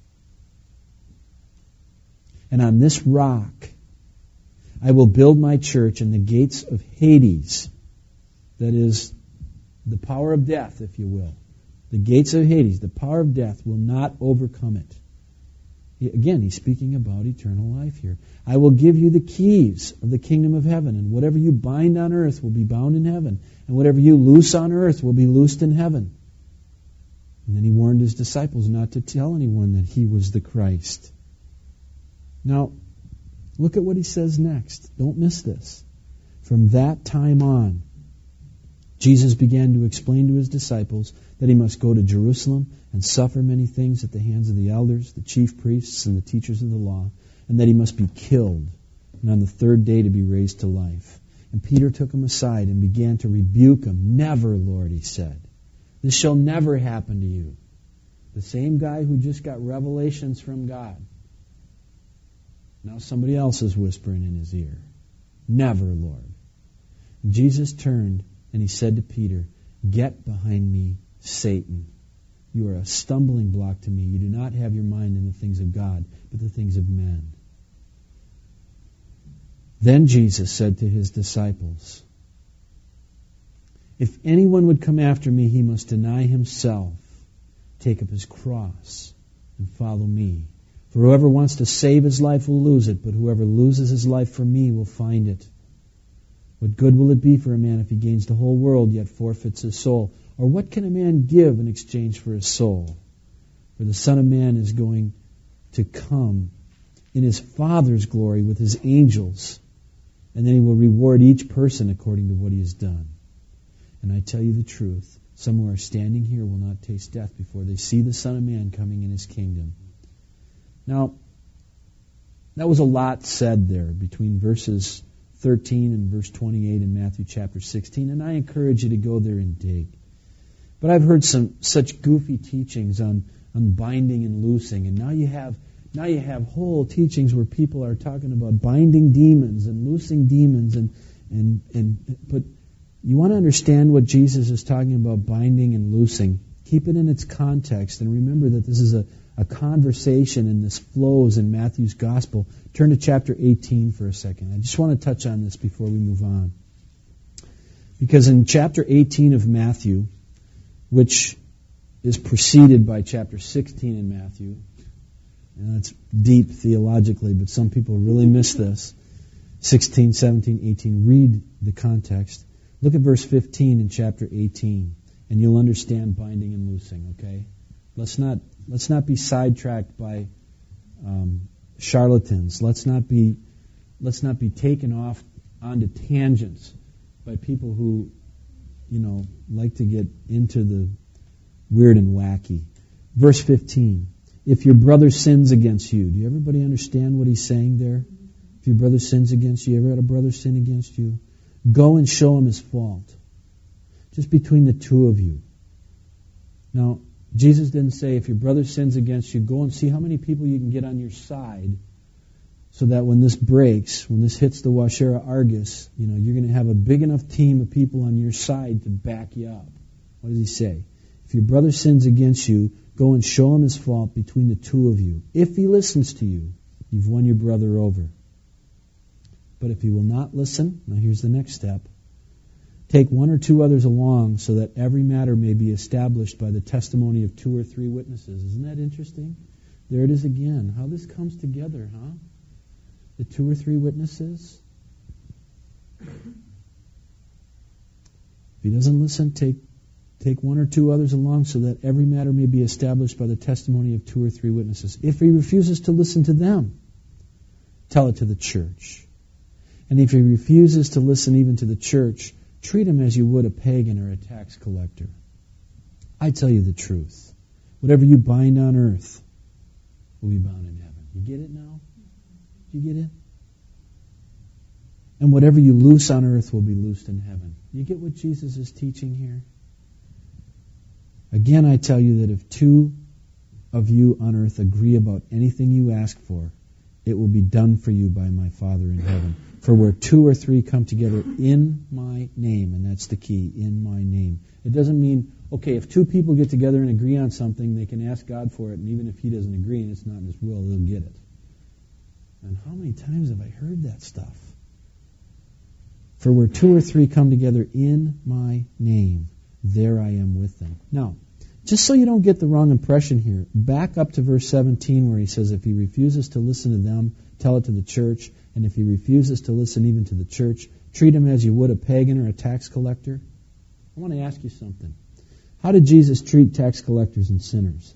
and on this rock I will build my church, and the gates of Hades, that is the power of death, if you will, the gates of Hades, the power of death, will not overcome it. Again, he's speaking about eternal life here. I will give you the keys of the kingdom of heaven, and whatever you bind on earth will be bound in heaven, and whatever you loose on earth will be loosed in heaven. And then he warned his disciples not to tell anyone that he was the Christ. Now, look at what he says next. Don't miss this. From that time on, Jesus began to explain to his disciples that he must go to Jerusalem and suffer many things at the hands of the elders, the chief priests, and the teachers of the law, and that he must be killed, and on the third day to be raised to life. And Peter took him aside and began to rebuke him. Never, Lord, he said. This shall never happen to you. The same guy who just got revelations from God. Now somebody else is whispering in his ear. Never, Lord. Jesus turned and he said to Peter, Get behind me, Satan. You are a stumbling block to me. You do not have your mind in the things of God, but the things of men. Then Jesus said to his disciples, If anyone would come after me, he must deny himself, take up his cross, and follow me. For whoever wants to save his life will lose it, but whoever loses his life for me will find it. What good will it be for a man if he gains the whole world yet forfeits his soul? Or what can a man give in exchange for his soul? For the Son of Man is going to come in his Father's glory with his angels, and then he will reward each person according to what he has done. And I tell you the truth, some who are standing here will not taste death before they see the Son of Man coming in his kingdom. Now, that was a lot said there between verses thirteen and verse twenty-eight in Matthew chapter sixteen, and I encourage you to go there and dig. But I've heard some such goofy teachings on, on binding and loosing, and now you have now you have whole teachings where people are talking about binding demons and loosing demons, and and and but you want to understand what Jesus is talking about binding and loosing. Keep it in its context, and remember that this is a, a conversation, and this flows in Matthew's gospel. Turn to chapter eighteen for a second. I just want to touch on this before we move on, because in chapter eighteen of Matthew, which is preceded by chapter sixteen in Matthew. And that's deep theologically, but some people really miss this. sixteen, seventeen, eighteen. Read the context. Look at verse fifteen in chapter eighteen, and you'll understand binding and loosing, okay? Let's not let's not be sidetracked by um, charlatans. Let's not be let's not be taken off onto tangents by people who, you know, like to get into the weird and wacky. Verse fifteen. If your brother sins against you, do everybody understand what he's saying there? If your brother sins against you, you ever had a brother sin against you? Go and show him his fault. Just between the two of you. Now, Jesus didn't say if your brother sins against you, go and see how many people you can get on your side so that when this breaks, when this hits the Washera Argus, you know, you're going to have a big enough team of people on your side to back you up. What does he say? If your brother sins against you, go and show him his fault between the two of you. If he listens to you, you've won your brother over. But if he will not listen, now here's the next step. Take one or two others along so that every matter may be established by the testimony of two or three witnesses. Isn't that interesting? There it is again. How this comes together, huh? The two or three witnesses. If he doesn't listen, take take one or two others along so that every matter may be established by the testimony of two or three witnesses. If he refuses to listen to them, tell it to the church. And if he refuses to listen even to the church, treat him as you would a pagan or a tax collector. I tell you the truth. Whatever you bind on earth will be bound in heaven. You get it now? Do you get it? And whatever you loose on earth will be loosed in heaven. You get what Jesus is teaching here? Again, I tell you that if two of you on earth agree about anything you ask for, it will be done for you by my Father in heaven. For where two or three come together in my name, and that's the key, in my name. It doesn't mean, okay, if two people get together and agree on something, they can ask God for it, and even if he doesn't agree and it's not in his will, they'll get it. And how many times have I heard that stuff? For where two or three come together in my name, there I am with them. Now, just so you don't get the wrong impression here, back up to verse seventeen where he says, if he refuses to listen to them, tell it to the church. And if he refuses to listen even to the church, treat him as you would a pagan or a tax collector. I want to ask you something. How did Jesus treat tax collectors and sinners?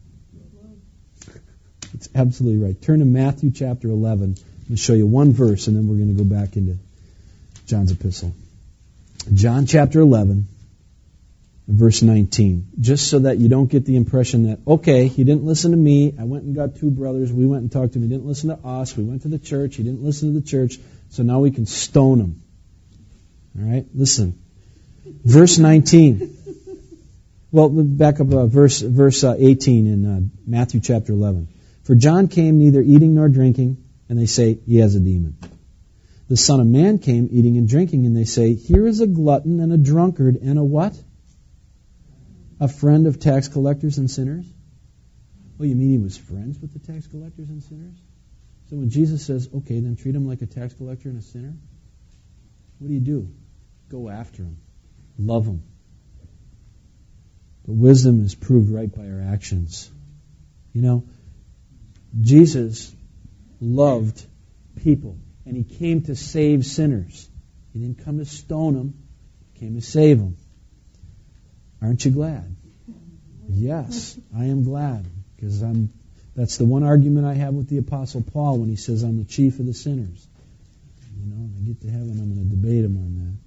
It's absolutely right. Turn to Matthew chapter eleven. I'm going to show you one verse, and then we're going to go back into John's epistle. John chapter eleven, verse nineteen. Just so that you don't get the impression that, okay, he didn't listen to me. I went and got two brothers. We went and talked to him. He didn't listen to us. We went to the church. He didn't listen to the church. So now we can stone him. All right, listen. Verse nineteen. Well, back up uh, verse verse uh, eighteen in uh, Matthew chapter eleven. For John came neither eating nor drinking, and they say, he has a demon. The Son of Man came eating and drinking, and they say, here is a glutton and a drunkard and a what? A friend of tax collectors and sinners? Oh, you mean he was friends with the tax collectors and sinners? So when Jesus says, okay, then treat him like a tax collector and a sinner, what do you do? Go after him. Love him. But wisdom is proved right by our actions. You know, Jesus loved people, and he came to save sinners. He didn't come to stone them. He came to save them. Aren't you glad? Yes, I am glad, because I'm. That's the one argument I have with the Apostle Paul when he says I'm the chief of the sinners. You know, when I get to heaven, I'm going to debate him on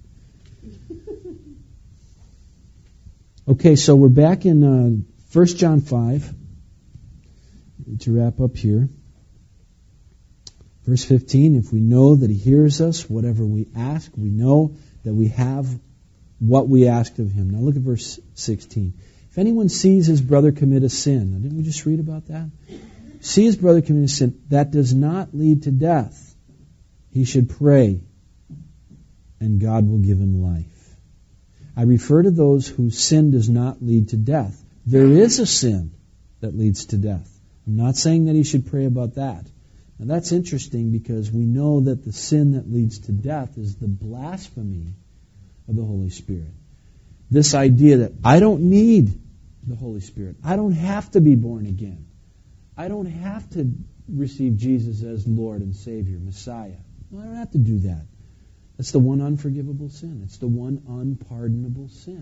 that. Okay, so we're back in uh, First John five. To wrap up here. Verse fifteen, if we know that he hears us, whatever we ask, we know that we have what we asked of him. Now look at verse sixteen. If anyone sees his brother commit a sin, now didn't we just read about that? See his brother commit a sin, that does not lead to death. He should pray, and God will give him life. I refer to those whose sin does not lead to death. There is a sin that leads to death. I'm not saying that he should pray about that. Now that's interesting because we know that the sin that leads to death is the blasphemy of the Holy Spirit. This idea that I don't need the Holy Spirit. I don't have to be born again. I don't have to receive Jesus as Lord and Savior, Messiah. No, I don't have to do that. That's the one unforgivable sin. It's the one unpardonable sin.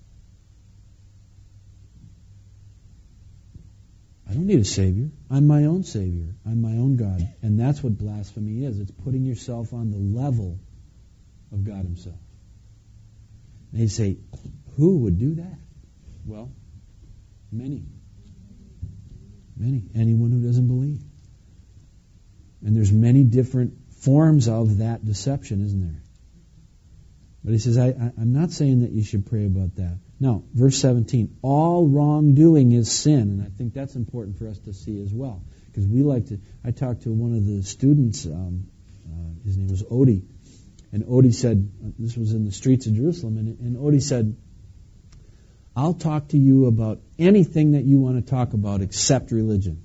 I don't need a Savior. I'm my own Savior. I'm my own God. And that's what blasphemy is. It's putting yourself on the level of God himself. And they say, who would do that? Well, many. Many. Anyone who doesn't believe. And there's many different forms of that deception, isn't there? But he says, I, I, I'm not saying that you should pray about that. No, verse seventeen, all wrongdoing is sin. And I think that's important for us to see as well. Because we like to, I talked to one of the students, um, uh, his name was Odie. And Odie said, this was in the streets of Jerusalem, and, and Odie said, I'll talk to you about anything that you want to talk about except religion.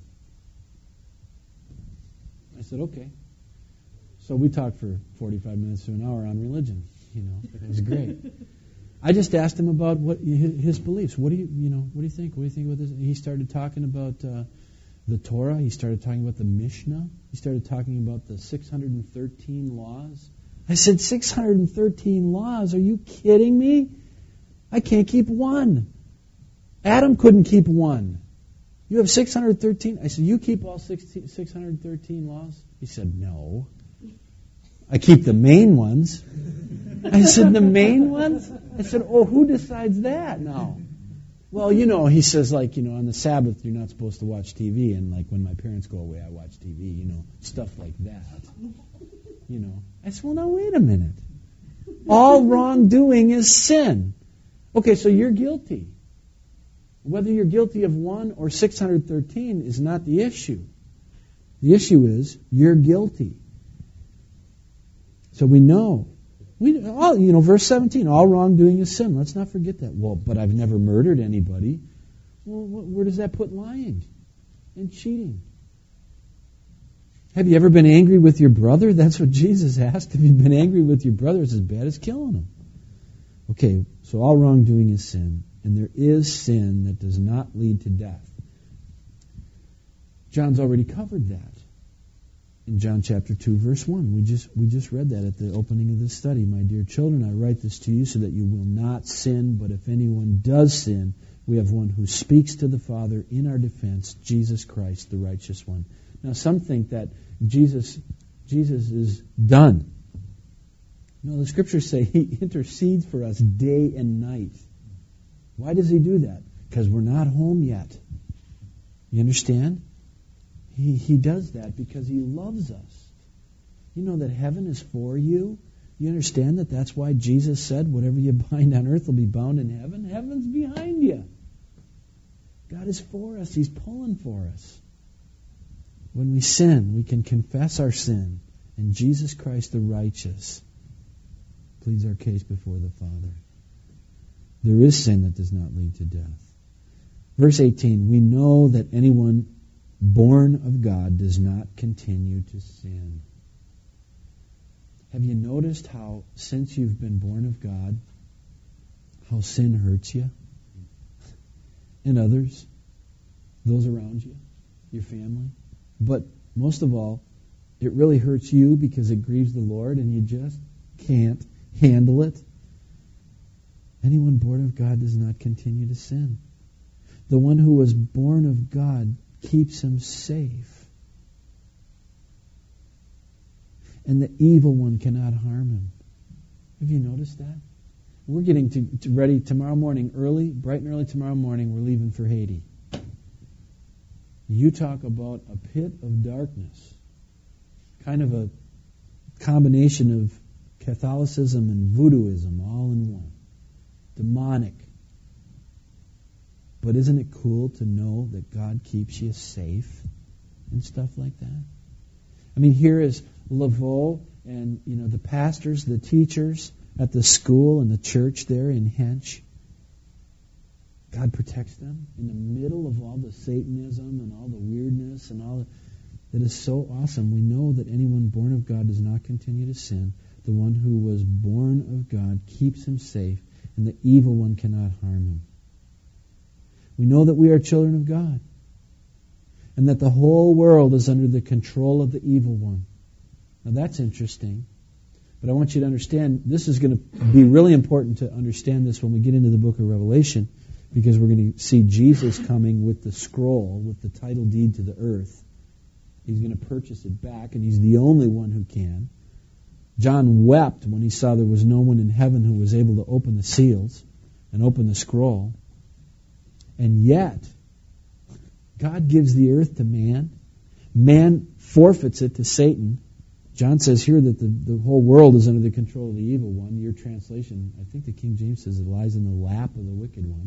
I said, okay. So we talked for forty-five minutes to an hour on religion. You know, it was great. I just asked him about what his beliefs. What do you, you know, what do you think? What do you think about this? He started talking about uh, the Torah. He started talking about the Mishnah. He started talking about the six hundred thirteen laws. I said, six hundred thirteen laws? Are you kidding me? I can't keep one. Adam couldn't keep one. You have six hundred thirteen? I said, you keep all six hundred thirteen laws? He said, no. I keep the main ones. I said, the main ones? I said, oh, who decides that now? Well, you know, he says, like, you know, on the Sabbath, you're not supposed to watch T V, and, like, when my parents go away, I watch T V, you know, stuff like that. You know. I said, well, now, wait a minute. All wrongdoing is sin. Okay, so you're guilty. Whether you're guilty of one or six hundred thirteen is not the issue. The issue is you're guilty. So we know. We all, you know, verse seventeen, all wrongdoing is sin. Let's not forget that. Well, but I've never murdered anybody. Well, where does that put lying and cheating? Have you ever been angry with your brother? That's what Jesus asked. If you've been angry with your brother, it's as bad as killing him. Okay, so all wrongdoing is sin. And there is sin that does not lead to death. John's already covered that. In John chapter two, verse one. We just we just read that at the opening of this study. My dear children, I write this to you so that you will not sin, but if anyone does sin, we have one who speaks to the Father in our defense, Jesus Christ, the righteous one. Now, some think that Jesus Jesus is done. No, the Scriptures say He intercedes for us day and night. Why does He do that? Because we're not home yet. You understand? He, he does that because He loves us. You know that heaven is for you? You understand that that's why Jesus said, whatever you bind on earth will be bound in heaven? Heaven's behind you. God is for us. He's pulling for us. When we sin, we can confess our sin, and Jesus Christ the righteous pleads our case before the Father. There is sin that does not lead to death. Verse eighteen, we know that anyone born of God does not continue to sin. Have you noticed how, since you've been born of God, how sin hurts you? And others, those around you, your family. But most of all, it really hurts you because it grieves the Lord and you just can't handle it. Anyone born of God does not continue to sin. The one who was born of God keeps him safe. And the evil one cannot harm him. Have you noticed that? We're getting to, to ready tomorrow morning, early, bright and early tomorrow morning, we're leaving for Haiti. You talk about a pit of darkness. Kind of a combination of Catholicism and voodooism all in one. Demonic. But isn't it cool to know that God keeps you safe and stuff like that? I mean, here is Laveau and, you know, the pastors, the teachers at the school and the church there in Hench. God protects them in the middle of all the Satanism and all the weirdness and all that is so awesome. We know that anyone born of God does not continue to sin. The one who was born of God keeps him safe, and the evil one cannot harm him. We know that we are children of God, and that the whole world is under the control of the evil one. Now that's interesting, but I want you to understand, this is going to be really important to understand this when we get into the book of Revelation, because we're going to see Jesus coming with the scroll, with the title deed to the earth. He's going to purchase it back, and he's the only one who can. John wept when he saw there was no one in heaven who was able to open the seals and open the scroll. And yet, God gives the earth to man. Man forfeits it to Satan. John says here that the, the whole world is under the control of the evil one. Your translation, I think the King James says it lies in the lap of the wicked one.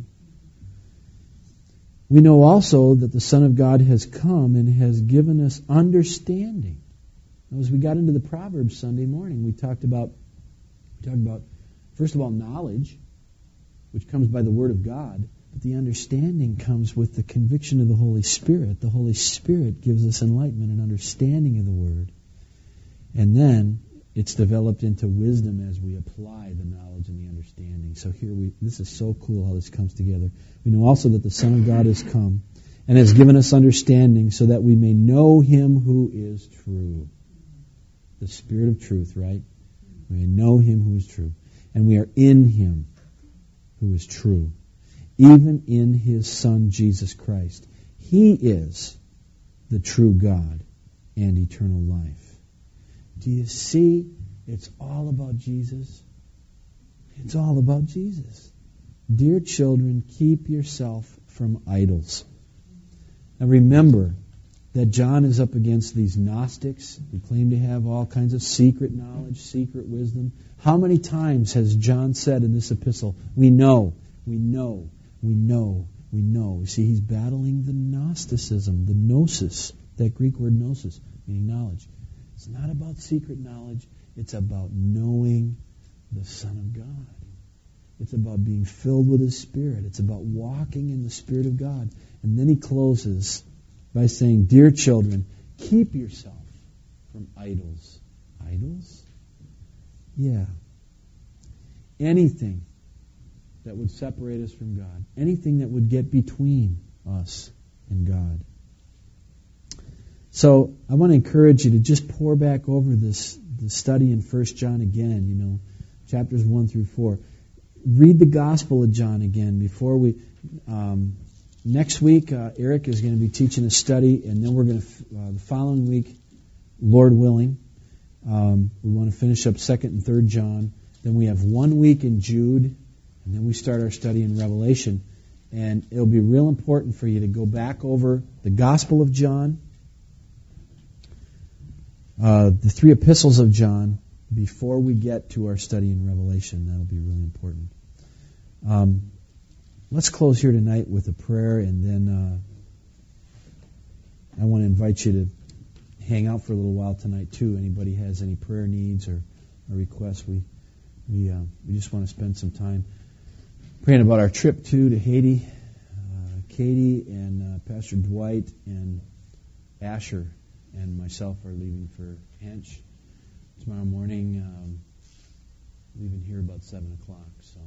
We know also that the Son of God has come and has given us understanding. Now, as we got into the Proverbs Sunday morning, we talked about, we talked about, first of all, knowledge, which comes by the Word of God. But the understanding comes with the conviction of the Holy Spirit. The Holy Spirit gives us enlightenment and understanding of the Word. And then it's developed into wisdom as we apply the knowledge and the understanding. So here we, this is so cool how this comes together. We know also that the Son of God has come and has given us understanding so that we may know Him who is true. The Spirit of truth, right? We may know Him who is true. And we are in Him who is true. Even in His Son, Jesus Christ. He is the true God and eternal life. Do you see? It's all about Jesus. It's all about Jesus. Dear children, keep yourself from idols. Now remember that John is up against these Gnostics who claim to have all kinds of secret knowledge, secret wisdom. How many times has John said in this epistle, we know, we know, we know, we know. You see, he's battling the Gnosticism, the gnosis, that Greek word gnosis, meaning knowledge. It's not about secret knowledge. It's about knowing the Son of God. It's about being filled with His Spirit. It's about walking in the Spirit of God. And then he closes by saying, dear children, keep yourself from idols. Idols? Yeah. Anything that would separate us from God. Anything that would get between us and God. So I want to encourage you to just pour back over this, this study in First John again, you know, chapters one through four. Read the Gospel of John again before we... Um, next week, uh, Eric is going to be teaching a study, and then we're going to, uh, the following week, Lord willing, um, we want to finish up Second and Third John. Then we have one week in Jude, and then we start our study in Revelation. And it'll be real important for you to go back over the Gospel of John, Uh, the three epistles of John, before we get to our study in Revelation. That'll be really important. Um, let's close here tonight with a prayer, and then uh, I want to invite you to hang out for a little while tonight too. Anybody has any prayer needs or, or requests, we we uh, we just want to spend some time praying about our trip too to Haiti. Uh, Katie and uh, Pastor Dwight and Asher and myself are leaving for Hench tomorrow morning. Um, leaving here about seven o'clock. So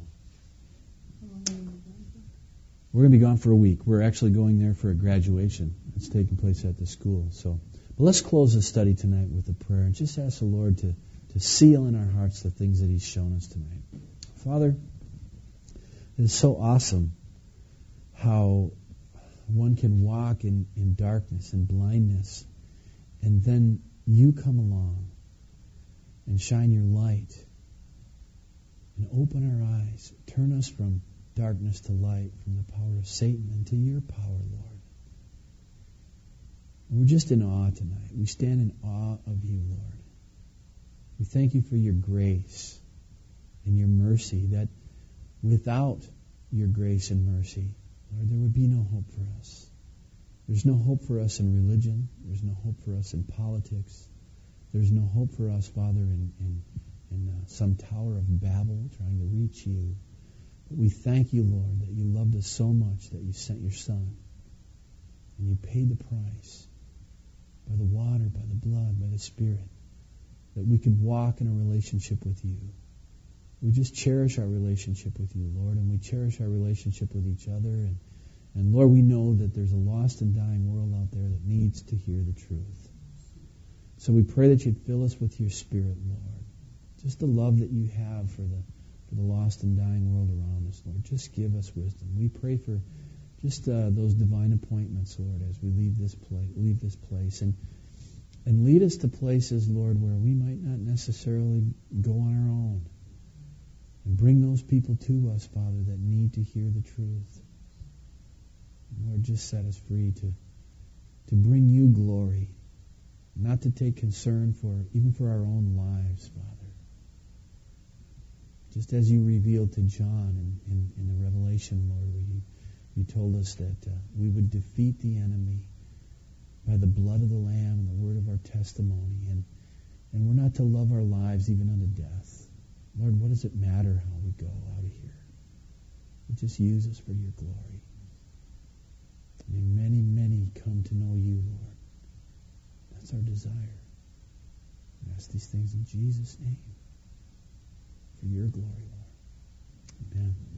we're going to be gone for a week. We're actually going there for a graduation. It's taking place at the school. So, but let's close the study tonight with a prayer and just ask the Lord to, to seal in our hearts the things that He's shown us tonight. Father, it is so awesome how one can walk in, in darkness and blindness, and then you come along and shine your light and open our eyes, turn us from darkness to light, from the power of Satan into your power, Lord. And we're just in awe tonight. We stand in awe of you, Lord. We thank you for your grace and your mercy, that without your grace and mercy, Lord, there would be no hope for us. There's no hope for us in religion. There's no hope for us in politics. There's no hope for us, Father, in, in, in uh, some tower of Babel trying to reach you. But we thank you, Lord, that you loved us so much that you sent your Son. And you paid the price by the water, by the blood, by the Spirit, that we could walk in a relationship with you. We just cherish our relationship with you, Lord, and we cherish our relationship with each other. And, and Lord, we know that there's a lost and dying world out there that needs to hear the truth. So we pray that you'd fill us with your Spirit, Lord. Just the love that you have for the for the lost and dying world around us, Lord. Just give us wisdom. We pray for just uh, those divine appointments, Lord, as we leave this place, leave this place, and and lead us to places, Lord, where we might not necessarily go on our own. And bring those people to us, Father, that need to hear the truth. And Lord, just set us free to to bring you glory, not to take concern for even for our own lives, Father. Just as you revealed to John in, in, in the Revelation, Lord, where you, you told us that uh, we would defeat the enemy by the blood of the Lamb and the word of our testimony. And, and we're not to love our lives even unto death. Lord, what does it matter how we go out of here? But just use us for your glory. May many, many come to know you, Lord. That's our desire. We ask these things in Jesus' name. For your glory, Lord. Amen.